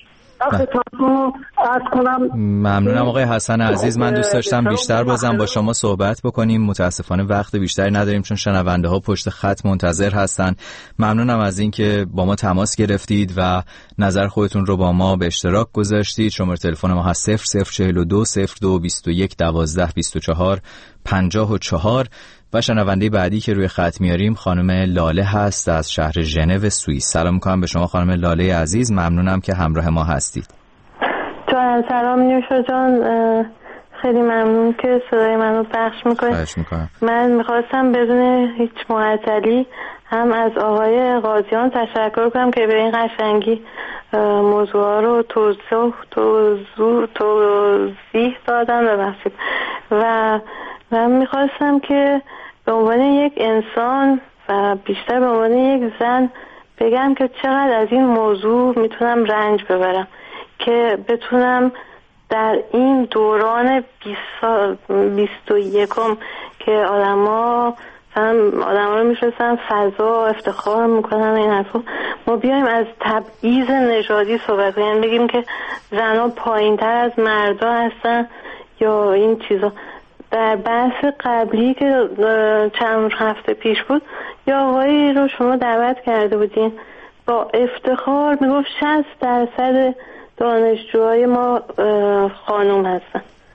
ممنونم آقای حسن عزیز. من دوست داشتم بیشتر بازم با شما صحبت بکنیم، متاسفانه وقت بیشتری نداریم چون شنونده ها پشت خط منتظر هستن. ممنونم از اینکه با ما تماس گرفتید و نظر خودتون رو با ما به اشتراک گذاشتید. شماره تلفن ما هست صفر صفر چهل و دو صفر دو بیست و یک دوازده بیست و چهار پنجاه و چهار. و شنونده بعدی که روی خط میاریم خانم لاله هست از شهر ژنو سوئیس. سلام میکنم به شما خانم لاله عزیز، ممنونم که همراه ما هستید. جان سلام نیوشا جان، خیلی ممنون که صدای منو پخش میکنید. خواهش میکنم. من میخواستم بدون هیچ معطلی هم از آقای قاضیان تشکر کنم که به این قشنگی موضوع رو توضیح توضیح توضیح دادن ببخشید و من میخواستم که به عنوان یک انسان و بیشتر به عنوان یک زن بگم که چقدر از این موضوع میتونم رنج ببرم که بتونم در این دوران بیست و یکم که آدم ها آدم ها رو میشناسن فضا افتخار میکنن این حرفا، ما بیایم از تبعیض نژادی صحبت کنیم، یعنی بگیم که زنها پایین تر از مردا هستن یا این چیزا. در بحث قبلی که چند هفته پیش بود یا آقایی رو شما دعوت کرده بودین با افتخار میگفت شصت درصد دانشجوهای ما خانوم هستن.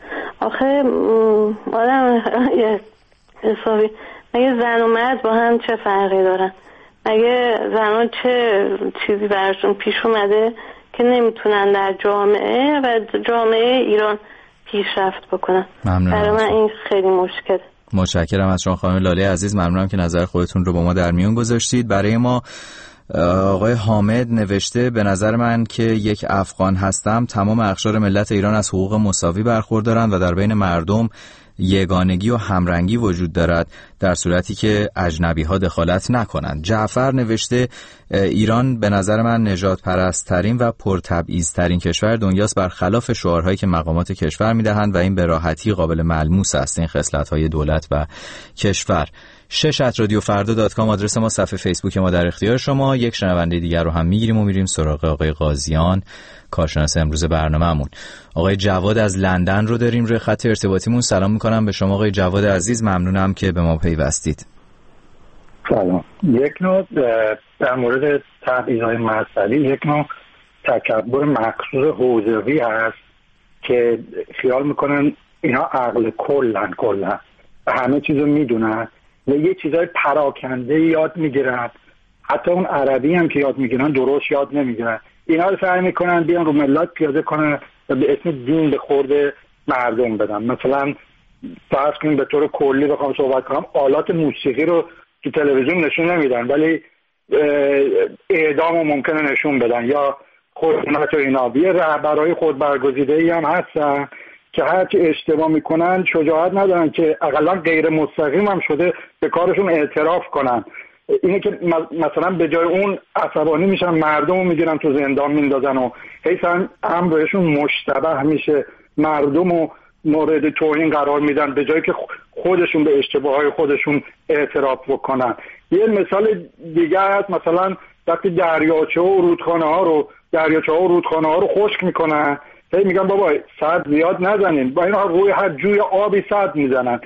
آخه آدم حسابی مگه زن و مرد با هم چه فرقی دارن؟ مگه زنها چه چیزی براشون پیش اومده که نمیتونن در جامعه و جامعه ایران پیشرفت بکنن؟ برای من این خیلی مشکل. متشکرم از شما خانم لاله عزیز، ممنونم که نظر خودتون رو با ما در میون گذاشتید. برای ما آقای حامد نوشته به نظر من که یک افغان هستم، تمام اقشار ملت ایران از حقوق مساوی برخوردارند و در بین مردم یگانگی و همرنگی وجود دارد در صورتی که اجنبی ها دخالت نکنند. جعفر نوشته ایران به نظر من نجات پرست ترین و پرتبعیض ترین کشور دنیاست، برخلاف شعارهایی که مقامات کشور میدهند و این به راحتی قابل ملموس است این خصلت های دولت و کشور. شش ات رادیو فردا دات کام آدرس ما، صفحه فیسبوک ما در اختیار شما. یک شنونده دیگر رو هم میگیریم و میریم سراغ آقای قاضیان، کارشناس امروز برنامه‌مون. آقای جواد از لندن رو داریم روی خط ارتباطیمون. سلام میکنم به شما آقای جواد عزیز، ممنونم که به ما پیوستید. سلام. یک نوع در مورد تبعیض‌های مذهبی یک نوع تکبر مخصوص حوزوی هست که خیال میکنن اینا عقل کلن کلن و همه چیزو میدونن و یه چیزای پراکنده یاد میگیرن، حتی اون عربی هم که یاد میگیرن درست یاد نمیگیرن. اینا رو سعی میکنن بیان رو ملت پیاده کنن و به اسم دین به خورد مردم بدن. مثلا فرض کنیم به طور کلی بخوام صحبت کنم، آلات موسیقی رو تو تلویزیون نشون نمیدن ولی اعدام رو ممکنه نشون بدن، یا خشونت و اینا. یه رهبرای خود برگزیده‌ای هم هستن که هرچی اشتباه میکنن شجاعت ندارن که اقلا غیر مستقیم هم شده به کارشون اعتراف کنن. اینه که مثلا به جای اون عصبانی میشن، مردم رو میگیرن تو زندان میندازن و حیثا هم بهشون مشتبه میشه، مردم رو مورد توهین قرار میدن به جایی که خودشون به اشتباههای خودشون اعتراف بکنن. یه مثال دیگه هست، مثلا وقتی دریاچه و رودخانه ها رو دریاچه ها و رودخانه ها رو خشک میکنن، هی میگن بابا سد زیاد نزنین، با اینا روی هر جوی آبی سد میزنن.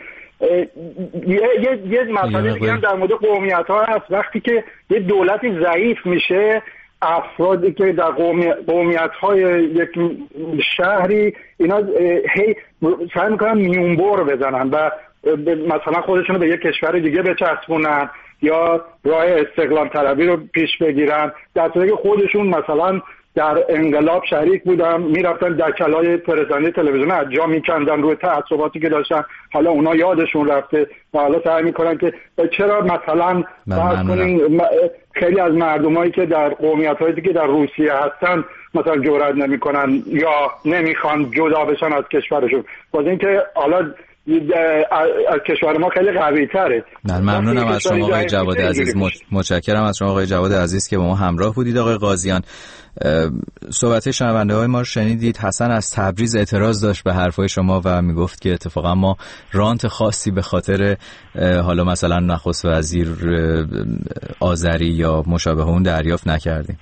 یه یه یه مسئله دیگه هم در مورد قومیت ها هست. وقتی که یه دولتی ضعیف میشه، افرادی که در قومیت های یک شهری اینا هی سعی میکنن میونبر بزنن و مثلا خودشونو به یک کشور دیگه بچسبونن یا راه استقلال طلبی رو پیش بگیرن، در صورتی که خودشون مثلا در انقلاب شریک بودن، میرفتن دکلای پرزنده تلویزیون از جا میکندن روی تعصباتی که داشتن، حالا اونا یادشون رفته و حالا سعی میکنن که چرا مثلا فرض کنین خیلی از مردمایی که در قومیت‌های دیگه در روسیه هستن مثلا جرئت نمیکنن یا نمیخوان جدا بشن از کشورشون، باز اینکه حالا از کشور ما خیلی قوی تره. ممنونم از شما آقای جواد عزیز، متشکرم از شما آقای جواد عزیز که با ما همراه بودید. آقای قاضیان، صحبت شنونده های ما رو شنیدید. حسن از تبریز اعتراض داشت به حرفای شما و میگفت که اتفاقا ما رانت خاصی به خاطر حالا مثلا نخست وزیر آذری یا مشابه اون دریافت نکردیم.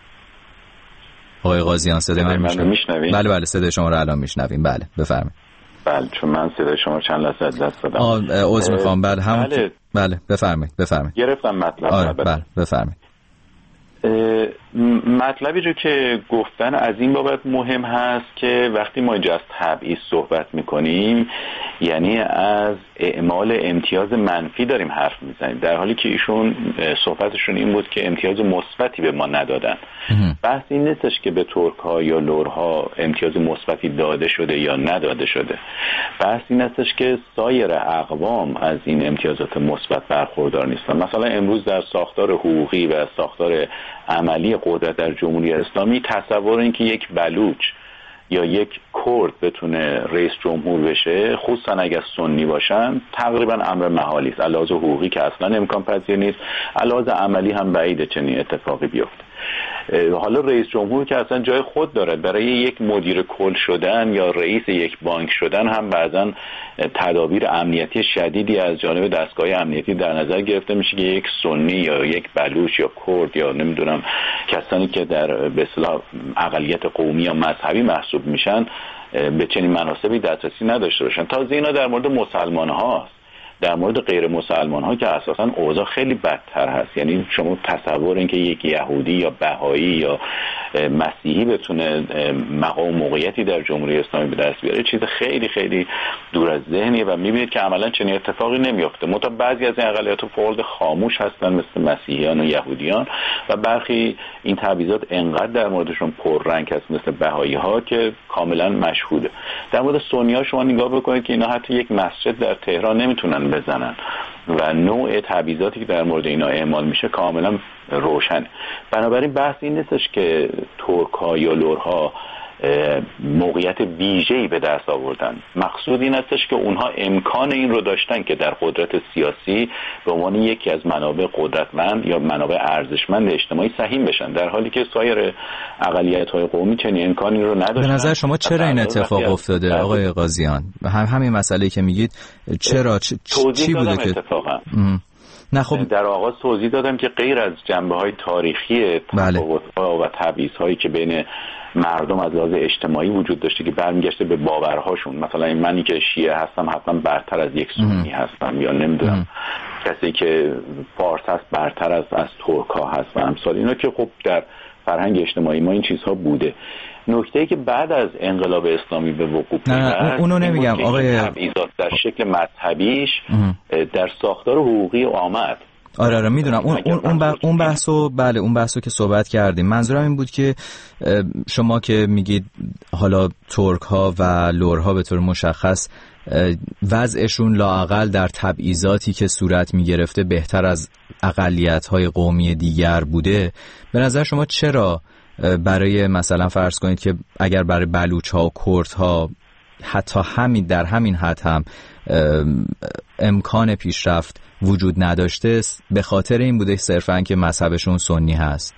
آقای قاضیان صدای من میشنوید؟ بله بله صدای شما رو الان میشنویم. بله بفرمایید. بله چون من صدای شما چند لحظه از دست دادم. آه عذر میخوام. بله همون بله بله بفرمایید بفرمایید. گرفتم مطلب. آره بله بفرمایید. مطلبی رو که گفتن از این بابت مهم هست که وقتی ما اینجا از تبعیض صحبت میکنیم یعنی از اعمال امتیاز منفی داریم حرف میزنیم، در حالی که ایشون صحبتشون این بود که امتیاز مثبتی به ما ندادن. بحث این نیستش که به ترک‌ها یا لرها امتیاز مثبتی داده شده یا نداده شده، بحث این هستش که سایر اقوام از این امتیازات مثبت برخوردار نیستن. مثلا امروز در ساختار حقوقی و ساختار عملی قدرت در جمهوری اسلامی تصور این که یک بلوچ یا یک کرد بتونه رئیس جمهور بشه، خصوصا اگر سنی باشن، تقریبا امر محالی است. علاوه حقوقی که اصلا امکان پذیر نیست، علاوه عملی هم بعیده چنین اتفاقی بیفته. حالا رئیس جمهور که اصلا جای خود داره، برای یک مدیر کل شدن یا رئیس یک بانک شدن هم بعضا تدابیر امنیتی شدیدی از جانب دستگاه امنیتی در نظر گرفته میشه که یک سنی یا یک بلوچ یا کرد یا نمیدونم کسانی که در به اصطلاح اقلیت قومی یا مذهبی محسوب میشن به چنین مناصبی دسترسی نداشته باشن. تازه اینا در مورد مسلمان هاست، در مورد غیر مسلمان ها که اساسا اوضاع خیلی بدتر هست. یعنی شما تصور این که یک یهودی یا بهایی یا مسیحی بتونه مقام و موقعیتی در جمهوری اسلامی به دست بیاره چیز خیلی خیلی دور از ذهنیه و میبینید که عملا چنین اتفاقی نمیفته. منتها بعضی از این اقلیت‌ها فوق خاموش هستن مثل مسیحیان و یهودیان و برخی این تبعیضات انقدر در موردشون پررنگ هست مثل بهایی‌ها که کاملا مشهوده. در مورد سنی‌ها شما نگاه بکنید که اینا حتی یک مسجد در تهران نمیتونن بزنن و نوع تبعیضاتی که در مورد اینا اعمال میشه کاملا روشنه. بنابراین بحث این نیستش که ترک‌ها یا لرها موقعیت ویژه‌ای به دست آوردن. مقصود این استش که اونها امکان این رو داشتن که در قدرت سیاسی به عنوان یکی از منابع قدرتمند یا منابع ارزشمند اجتماعی سهیم بشن، در حالی که سایر اقلیت‌های قومی چنین امکانی رو نداشتن. به نظر شما چرا این اتفاق افتاده آقای قاضیان؟ هم همین مسئله که میگید چرا چ... چی بوده که اتفاقا نه خب در آغاز توضیح دادم که غیر از جنبه‌های تاریخی تفاوت‌ها و تبعیض‌هایی که بین مردم از لحاظ اجتماعی وجود داشته که برمیگشته به باورهاشون، مثلا این منی که شیعه هستم حتما برتر از یک سنی هستم یا نمیدونم کسی که فارس هست برتر از از ترک ها هست و امثال اینا، که خب در فرهنگ اجتماعی ما این چیزها بوده. نکته‌ای که بعد از انقلاب اسلامی به وقوع پیوست اونو نمیگم آقای تبعیضات در شکل مذهبیش در ساختار حقوقی آمد. آره آره میدونم اون اون اون بحثو بله اون بحثو که صحبت کردیم. منظورم این بود که شما که میگید حالا ترک ها و لرها به طور مشخص وضعشون لااقل در تبعیضاتی که صورت میگرفته بهتر از اقلیت های قومی دیگر بوده، به نظر شما چرا برای مثلا فرض کنید که اگر برای بلوچ ها و کرد ها حتی همین در همین حد هم امکان پیشرفت وجود نداشته، به خاطر این بوده صرفاً که مذهبشون سنی هست؟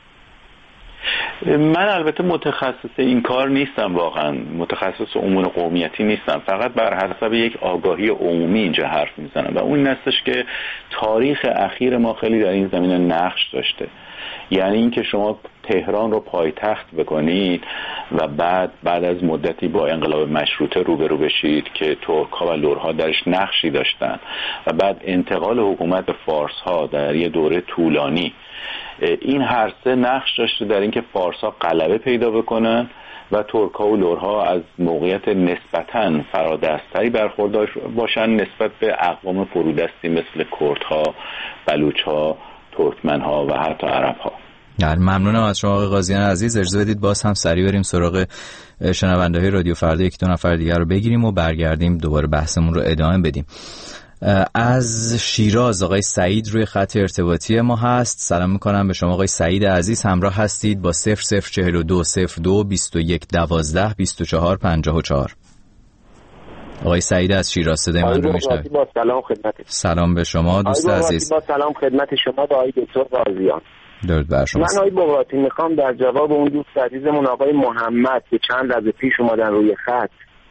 من البته متخصص این کار نیستم، واقعا متخصص امور قومیتی نیستم، فقط بر حسب یک آگاهی عمومی اینجا حرف میزنم و اون نستش که تاریخ اخیر ما خیلی در این زمینه نقش داشته. یعنی این که شما تهران رو پایتخت بکنید و بعد بعد از مدتی با انقلاب مشروطه روبرو بشید که ترک‌ها و لرها درش نقشی داشتن و بعد انتقال حکومت به فارس‌ها در یه دوره طولانی، این هر سه نقش داشته در اینکه فارس‌ها غلبه پیدا بکنن و ترک‌ها و لرها از موقعیت نسبتاً فرادستری برخوردار باشن نسبت به اقوام فرودستی مثل کردها، بلوچ‌ها، ترکمن‌ها و حتی عرب‌ها. ممنونم از شما آقای قاضیان عزیز. اجازه بدید باز هم سریع بریم سراغ شنونده های رادیو فردا، یک دو نفر دیگر رو بگیریم و برگردیم دوباره بحثمون رو ادامه بدیم. از شیراز آقای سعید روی خط ارتباطی ما هست. سلام میکنم به شما آقای سعید عزیز، همراه هستید با صفر صفر چهل و دو صفر دو بیست و یک دوازده بیست و چهار پنجاه و چهار. آقای سعید از شیراز صدای من رو میشنوید. سلام خدمت سلام به شما دوست عزیز. با سلام خدمت شما با آقای دکتر قاضیان. درود بر شما. من آقای باباتی میخوام در جواب اون دوست عزیزمون آقای محمد که چند لحظه پیش اومدن روی خط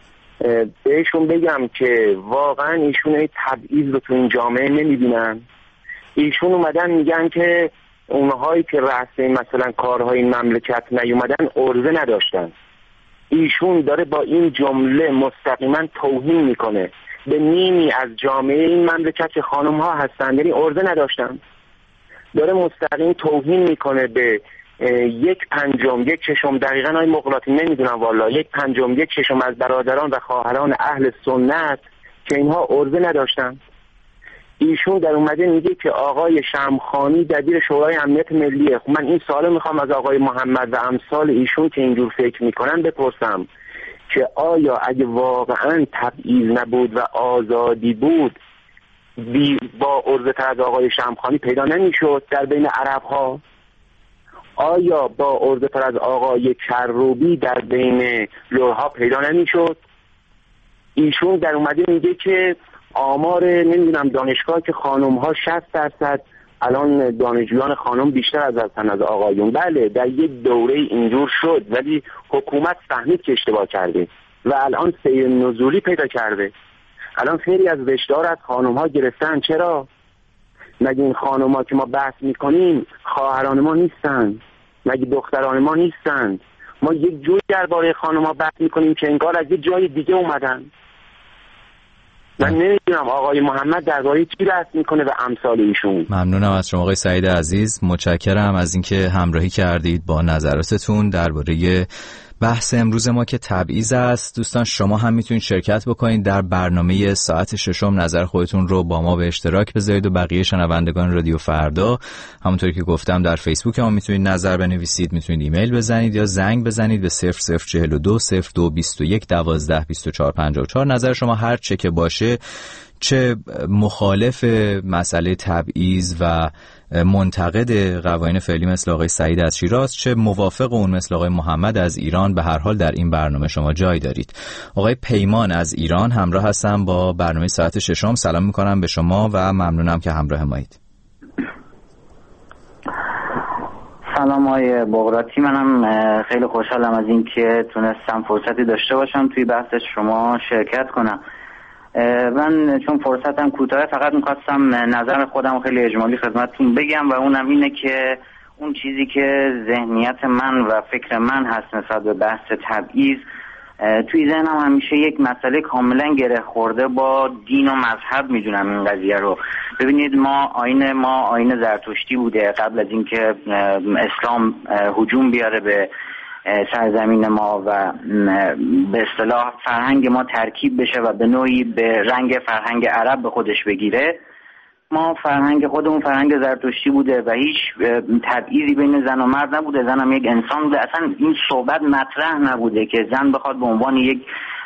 بهشون بگم که واقعا ایشون این تبعیض رو تو این جامعه نمیبینن. ایشون اومدن میگن که اونهایی که رأس مثلا کارهای این مملکت نیومدن عرضه نداشتن. ایشون داره با این جمله مستقیما توهین میکنه به نیمی از جامعه این مملکت که خانم ها هستن، یعنی عرضه نداشتن. داره مستقیم توهین میکنه به یک پنجم یک ششم دقیقاً های مقلاتی نمیدونم والا یک پنجم یک ششم از برادران و خواهران اهل سنت که اینها عرضه نداشتن. ایشون در اومده میگه که آقای شمخانی دبیر شورای امنیت ملیه. خب من این سوالو میخوام از آقای محمد و امثال ایشون که اینجور فکر میکنن بپرسم که آیا اگه واقعا تبعیض نبود و آزادی بود بی با عرضه تر از آقای شمخانی پیدا نمیشد در بین عرب ها؟ آیا با عرضه تر از آقای کروبی در بین لرها پیدا نمیشد؟ ایشون در اومده میگه که آمار نمیدونم دانشگاه که خانم ها شصت درصد الان دانشجویان خانم بیشتر از هستن از آقایون. بله در یک دوره اینجور شد ولی حکومت فهمید که اشتباه کرده و الان سیر نزولی پیدا کرده. الان خیلی از رشته‌ها از خانم ها گرفتن. چرا؟ مگه این خانم ها که ما بحث میکنیم خواهران ما نیستن؟ مگه دختران ما نیستن؟ ما یک جوی درباره خانم ها بحث میکنیم که انگار از یک جای دیگه اومدن. من نمیدونم آقای محمد درباره چی بحث میکنه و امثال ایشون. ممنونم از شما آقای سعید عزیز، متشکرم از اینکه همراهی کردید با نظراتتون درباره بحث امروز ما که تبعیض است. دوستان شما هم میتونید شرکت بکنید در برنامه ساعت ششم، نظر خودتون رو با ما به اشتراک بذارید و بقیه شنوندگان رادیو فردا. همونطوری که گفتم در فیسبوک ما میتونید نظر بنویسید، میتونید ایمیل بزنید یا زنگ بزنید به صفر صفر چهل و دو صفر دو بیست و یک دوازده بیست و چهار پنجاه و چهار. نظر شما هر چه که باشه، چه مخالف مسئله تبعیض و منتقد قوانین فعلی مثل آقای سعید از شیراز، چه موافق اون مثل آقای محمد از ایران، به هر حال در این برنامه شما جای دارید. آقای پیمان از ایران همراه هستم با برنامه ساعت ششم. سلام میکنم به شما و ممنونم که همراه مایید. سلام آقای بغراتی، منم خیلی خوشحالم از این که تونستم فرصتی داشته باشم توی بحث شما شرکت کنم. من چون فرصتم کوتاه فقط می‌خواستم نظر خودم خیلی اجمالی خدمتتون بگم و اونم اینه که اون چیزی که ذهنیت من و فکر من هست نسبت به بحث تبعیض، توی ذهنم همیشه یک مسئله کاملا گره خورده با دین و مذهب میدونم این قضیه رو. ببینید ما آیین ما آیین زرتشتی بوده قبل از اینکه اسلام هجوم بیاره به سرزمین ما و به اصطلاح فرهنگ ما ترکیب بشه و به نوعی به رنگ فرهنگ عرب به خودش بگیره. ما فرهنگ خودمون فرهنگ زرتشتی بوده و هیچ تبعیضی بین زن و مرد نبوده. زن هم یک انسان بوده، اصلا این صحبت مطرح نبوده که زن بخواد به عنوان یک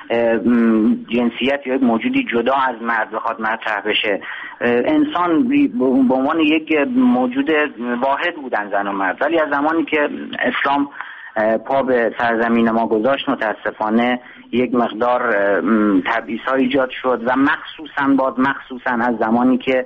جنسیت یا یک موجودی جدا از مرد بخواد مطرح بشه. انسان به عنوان یک موجود واحد بودن زن و مرد، ولی از زمانی که اسلام پا به سرزمین ما گذاشت متاسفانه یک مقدار تبعیض‌ها ایجاد شد و مخصوصا بعد مخصوصا از زمانی که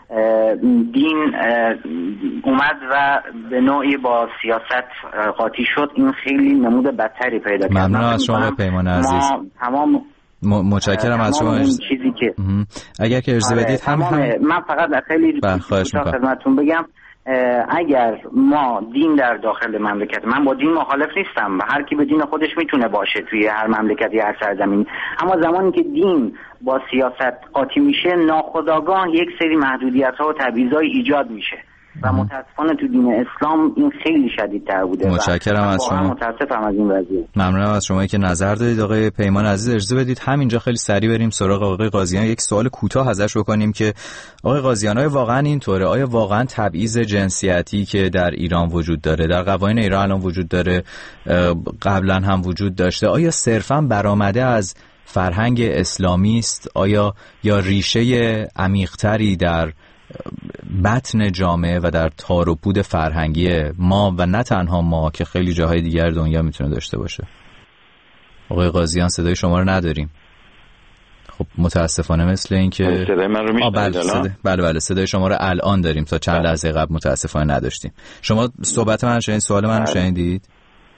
دین اومد و به نوعی با سیاست قاطی شد، این خیلی نمود بدتری پیدا کرد. ممنون از شما پیمان عزیز، تمام متشکرم از شما. چیزی که اگر که اجازه بدید هم, هم من فقط خیلی خدمتتون بگم، اگر ما دین در داخل مملکت، من با دین مخالف نیستم و هر کی به دین خودش میتونه باشه توی هر مملکتی هر سرزمینی، اما زمانی که دین با سیاست قاطی میشه ناخودآگاه یک سری محدودیت‌ها و تبعیض‌های ایجاد میشه و متاسفانه تو دین اسلام این خیلی شدیدتر بوده. متشکرم از شما، متاسفم از این وضعیت. ممنونم از شما که نظر دادید. آقای پیمان عزیز اجازه بدید همینجا خیلی سریع بریم سراغ آقای قاضیان، یک سوال کوتاه ازش بکنیم که آقای قاضیان آیا واقعا اینطوره؟ آیا واقعا تبعیض جنسیتی که در ایران وجود داره، در قوانین ایران الان وجود داره، قبلا هم وجود داشته، آیا صرفا برآمده از فرهنگ اسلامی است؟ آیا یا ریشه عمیق‌تری در بطن جامعه و در تار و پود فرهنگی ما و نه تنها ما که خیلی جاهای دیگر دنیا میتونه داشته باشه؟ آقای قاضیان صدای شما رو نداریم. خب متاسفانه مثل این که صدای من رو میشنوید بله الان؟ بله بله صدای شما رو الان داریم، تا چند لحظه قبل متاسفانه نداشتیم. شما صحبت من شنیدید؟ سوال من رو شنیدید؟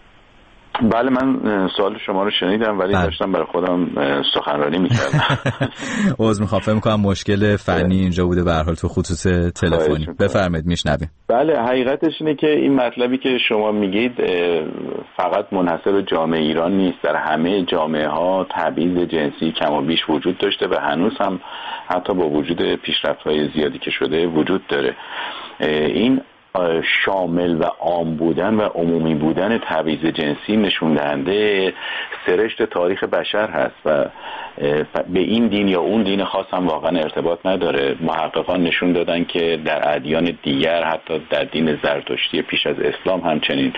بله من سوال شما رو شنیدم ولی بله. داشتم برای خودم سخنرانی میکردم. عذر میخوام، فکر میکنم مشکل فنی اینجا بوده به هر حال تو خطوط تلفنی. بفرمایید میشنویم. بله حقیقتش اینه که این مطلبی که شما میگید فقط منحصر به جامعه ایران نیست، در همه جامعه ها تبعیض جنسی کم و بیش وجود داشته و هنوز هم حتی با وجود پیشرفت‌های زیادی که شده وجود داره. این شامل و عام بودن و عمومی بودن تبعیض جنسی نشون دهنده سرشت تاریخ بشر هست و به این دین یا اون دین خاص هم واقعا ارتباط نداره. محققان نشون دادن که در ادیان دیگر، حتی در دین زرتشتی پیش از اسلام همچنین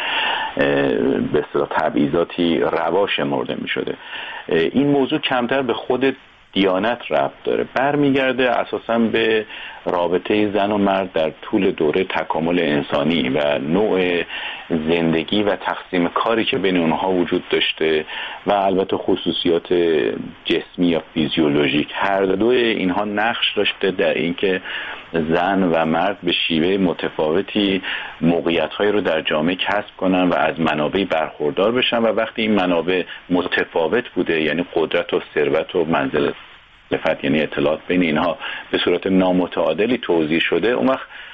به اصطلاح تبعیضاتی روا شمرده می شده. این موضوع کمتر به خود دیانت ربط داره، برمیگرده اساساً به رابطه زن و مرد در طول دوره تکامل انسانی و نوع زندگی و تقسیم کاری که بین اونها وجود داشته و البته خصوصیات جسمی یا فیزیولوژیک. هر دوی اینها نقش داشته در اینکه زن و مرد به شیوه متفاوتی موقعیت‌هایی رو در جامعه کسب کنن و از منابع برخوردار بشن و وقتی این منابع متفاوت بوده، یعنی قدرت و ثروت و منزلت، یعنی اطلاعات بین اینها به صورت نامتعادلی توزیع شده، اون وقت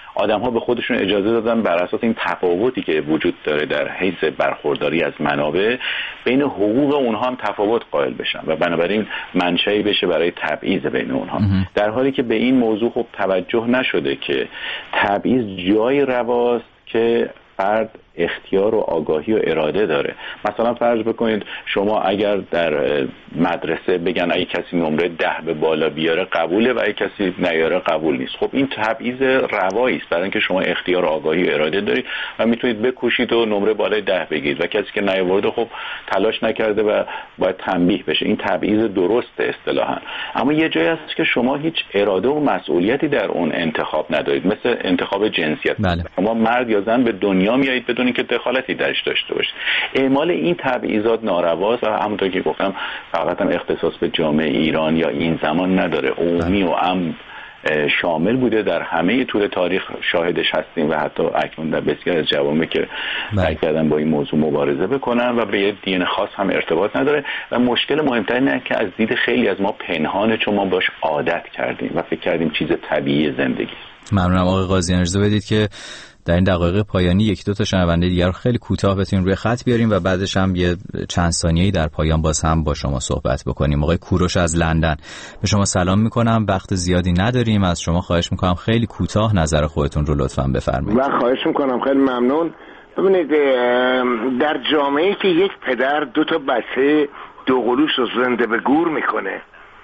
آدم‌ها به خودشون اجازه دادن بر اساس این تفاوتی که وجود داره در حیث برخورداری از منابع بین حقوق اونها هم تفاوت قائل بشن و بنابراین منشأی بشه برای تبعیض بین اونها، در حالی که به این موضوع خب توجه نشده که تبعیض جای رواست که فرد اختیار و آگاهی و اراده داره. مثلا فرض بکنید شما اگر در مدرسه بگن اگه کسی نمره ده به بالا بیاره قبوله و اگه کسی نیاره قبول نیست، خب این تبعیض روایی است، برای اینکه شما اختیار و آگاهی و اراده دارید و میتونید بکوشید و نمره بالای ده بگیرید و کسی که نیاورده خب تلاش نکرده و باید تنبیه بشه. این تبعیض درسته اصطلاحاً، اما یه جایی هست که شما هیچ اراده و مسئولیتی در اون انتخاب ندارید، مثل انتخاب جنسیت. بله. شما مرد یا زن به دنیا میایید بدون اینکه دخالتی درش داشته باشید. اعمال این تبعیضات نارواست و همونطور که گفتم فقط هم اختصاص به جامعه ایران یا این زمان نداره، عمومی و عام شامل بوده. در همه طول تاریخ شاهدش هستیم و حتی اکنون در بسیار از جوامع که سعی کردن با این موضوع مبارزه بکنن و به یه دین خاص هم ارتباط نداره و مشکل مهمتر اینه که از دید خیلی از ما پنهانه، چون ما باش عادت کردیم و فکر کردیم چیز طبیعی زندگی. ممنونم آقای قاضیان. اجازه بدید که در این دقایق پایانی یک دو تا شنونده دیگر رو خیلی کوتاه بتونیم روی خط بیاریم و بعدش هم یه چند ثانیه‌ای در پایان باز هم با شما صحبت بکنیم. آقای کوروش از لندن، به شما سلام میکنم. وقت زیادی نداریم، از شما خواهش میکنم خیلی کوتاه نظر خودتون رو لطفاً بفرمایید. من خواهش میکنم، خیلی ممنون. ببینید در جامعه‌ای که یک پدر دو تا بچه دو قلوش رو زنده به گور میکنه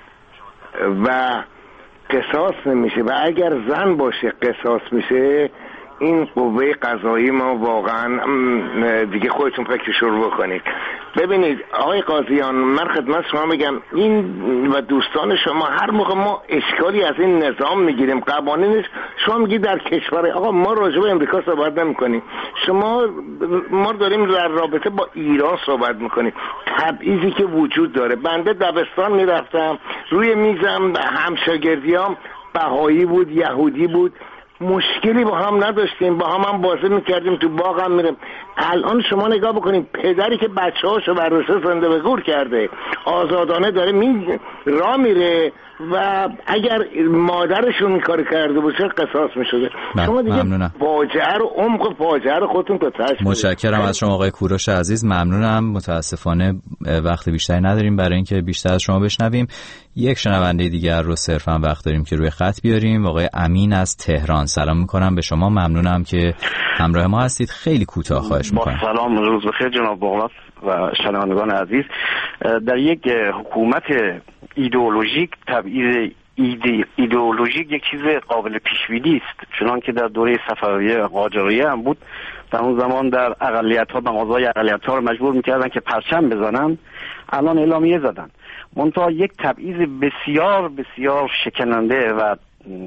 و قصاص نمیشه و اگر زن باشه قصاص میشه، این قوه قضایی ما واقعا دیگه خودتون فکرش رو بکنید. ببینید آقای قاضیان، من خدمت شما میگم این و دوستان شما هر موقع ما اشکالی از این نظام میگیریم قوانینش، شما میگید در کشور آقا ما راجع به امریکا صحبت نمیکنیم، شما ما داریم در رابطه با ایران صحبت میکنیم. تبعیضی که وجود داره، بنده دبستان میرفتم، روی میزم همشاگردیام بهایی بود، یهودی بود، مشکلی با هم نداشتیم، با هم هم بازی میکردیم، تو باغ هم میرم. الان شما نگاه بکنید، پدری که بچه هاشو بررسه زنده به گور کرده، آزادانه داره می راه میره و اگر مادرشون این کار کرده باشه قصاص میشده. شما دیگه فاجعه رو عمق فاجعه رو خودتون تا تاش. متشکرم از شما آقای کوروش عزیز، ممنونم. متاسفانه وقت بیشتری نداریم برای اینکه بیشتر از شما بشنویم. یک شنونده دیگر رو صرفا وقت داریم که روی خط بیاریم. آقای امین از تهران، سلام میکنم به شما، ممنونم که همراه ما هستید. خیلی کوتاه خواهش میکنم. سلام، روز بخیر جناب بغلات و شنوندگان عزیز. در یک حکومت ایدئولوژیک تبعیض ایده ایدئولوژیک یک چیز قابل پیش بینی است، چون که در دوره صفویه قاجاریه هم بود. در اون زمان در اقلیت‌ها مغازه‌های اقلیت‌ها رو مجبور می‌کردن که پرچم بزنن، الان اعلامیه زدن. منتها یک تبعیض بسیار بسیار شکننده و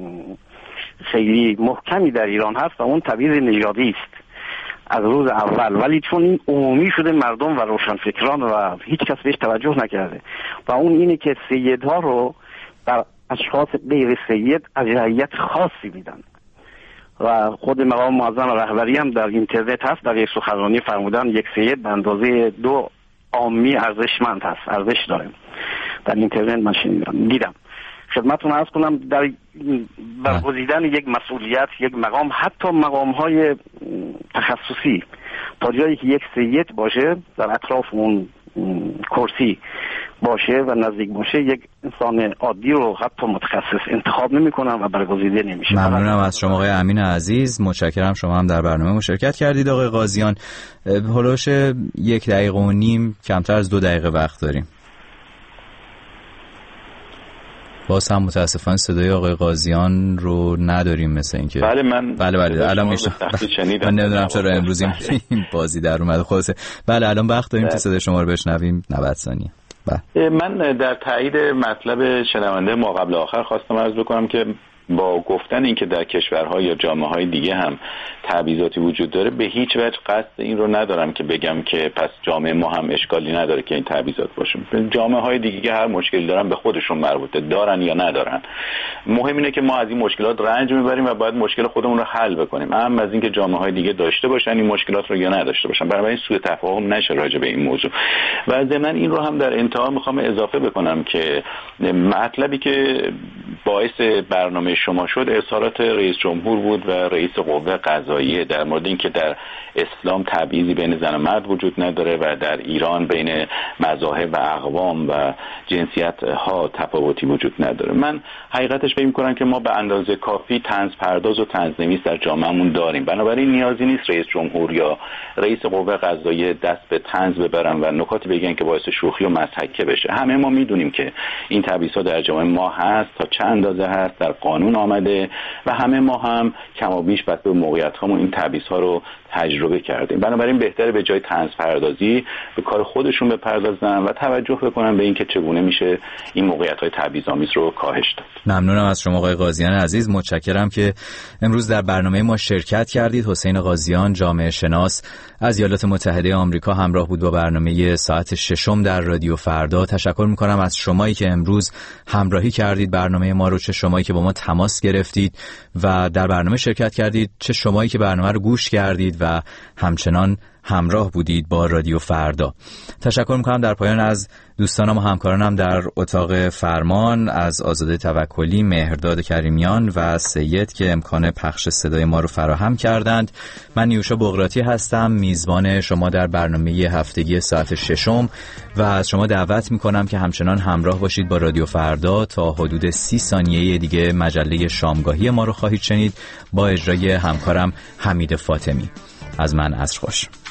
خیلی محکمی در ایران هست و اون تبعیض نژادی است از روز اول، ولی چون این عمومی شده مردم و روشنفکران و هیچ کس بهش توجه نکرده و اون اینه که سیدها رو بر اشخاص غیر سید اجریت خاصی میدن و خود مقام معظم رهبری هم در اینترنت هست، در یک سخنرانی فرمودن یک سید به اندازه دو عامی ارزشمند هست، ارزش داره. در اینترنت من شنیدم دیدم. خدمتتون عرض کنم در برگزیدن یک مسئولیت، یک مقام، حتی مقام‌های تخصصی، تا جایی که یک سید باشه در اطراف اون کرسی باشه و نزدیک باشه، یک انسان عادی رو حتی متخصص انتخاب نمی‌کنن و برگزیده نمیشه. ممنونم از شما آقای امین عزیز، متشکرم شما هم در برنامه مشارکت کردید. آقای قاضیان، هولوش یک دقیقه و نیم، کمتر از دو دقیقه وقت داریم. باز هم متاسفانه صدای آقای قاضیان رو نداریم، مثل اینکه بله من بله بله الان میشه. من نمیدونم چرا امروز این بازی در اومده خلاصه. بله الان وقت داریم که صدای شما رو بشنویم. نود ثانیه. بله من در تایید مطلب شنونده ما قبل آخر خواستم عرض بکنم که با گفتن اینکه در کشورها یا جامعه‌های دیگه هم تبعیضاتی وجود داره، به هیچ وجه قصد این رو ندارم که بگم که پس جامعه ما هم اشکالی نداره که این تبعیضات باشه. جامعه‌های دیگه که هر مشکلی دارن به خودشون مربوطه، دارن یا ندارن. مهم اینه که ما از این مشکلات رنج میبریم و باید مشکل خودمون رو حل بکنیم، اهم از اینکه جامعه‌های دیگه داشته باشن این مشکلات رو یا نداشته باشن. بنابراین سوء تفاهم نشه راجع به این موضوع. و ضمن این رو هم در انتها میخوام اضافه بکنم که مطلبی که باعث برنامه شما شد اظهارات رئیس جمهور بود و رئیس قوه قضاییه در مورد اینکه در اسلام تبعیضی بین زن و مرد وجود نداره و در ایران بین مذاهب و اقوام و جنسیت ها تفاوتی وجود نداره. من حقیقتش فکر می‌کنم که ما به اندازه کافی طنز پرداز و طنزنویس در جامعهمون داریم، بنابراین نیازی نیست رئیس جمهور یا رئیس قوه قضاییه دست به طنز ببرن و نکاتی بگن که باعث شوخی و مضحکه بشه. همه ما میدونیم که این تبعیض‌ها در جامعه ما هست، تا چند اندازه هست، در قانون آمده و همه ما هم کم و بیش بسته به موقعیت‌هامون این تبعیض‌ها رو تجربه کردیم. بنابراین بهتره به جای طنز پردازی به کار خودشون بپردازن و توجه بکنن به اینکه چگونه میشه این موقعیت‌های تبعیض‌آمیز رو کاهش داد. ممنونم از شما آقای قاضیان عزیز، متشکرم که امروز در برنامه ما شرکت کردید. حسین قاضیان، جامعه شناس از ایالات متحده آمریکا، همراه بود با برنامه ساعت ششم در رادیو فردا. تشکر می‌کنم از شمایی که امروز همراهی کردید برنامه ما رو، چه شمایی که با ما تماس گرفتید و در برنامه شرکت کردید، چه شمایی که برنامه رو گوش کردید و همچنان همراه بودید با رادیو فردا. تشکر میکنم در پایان از دوستانم و همکارانم در اتاق فرمان، از آزاده توکلی، مهرداد کریمیان و سید که امکان پخش صدای ما رو فراهم کردند. من نیوشا بغراتی هستم، میزبان شما در برنامه هفتگی ساعت ششم و از شما دعوت میکنم که همچنان همراه باشید با رادیو فردا. تا حدود سی ثانیه دیگه مجله شامگاهی ما رو خواهید شنید با اجرای همکارم حمید فاطمی. از من عصر خوش.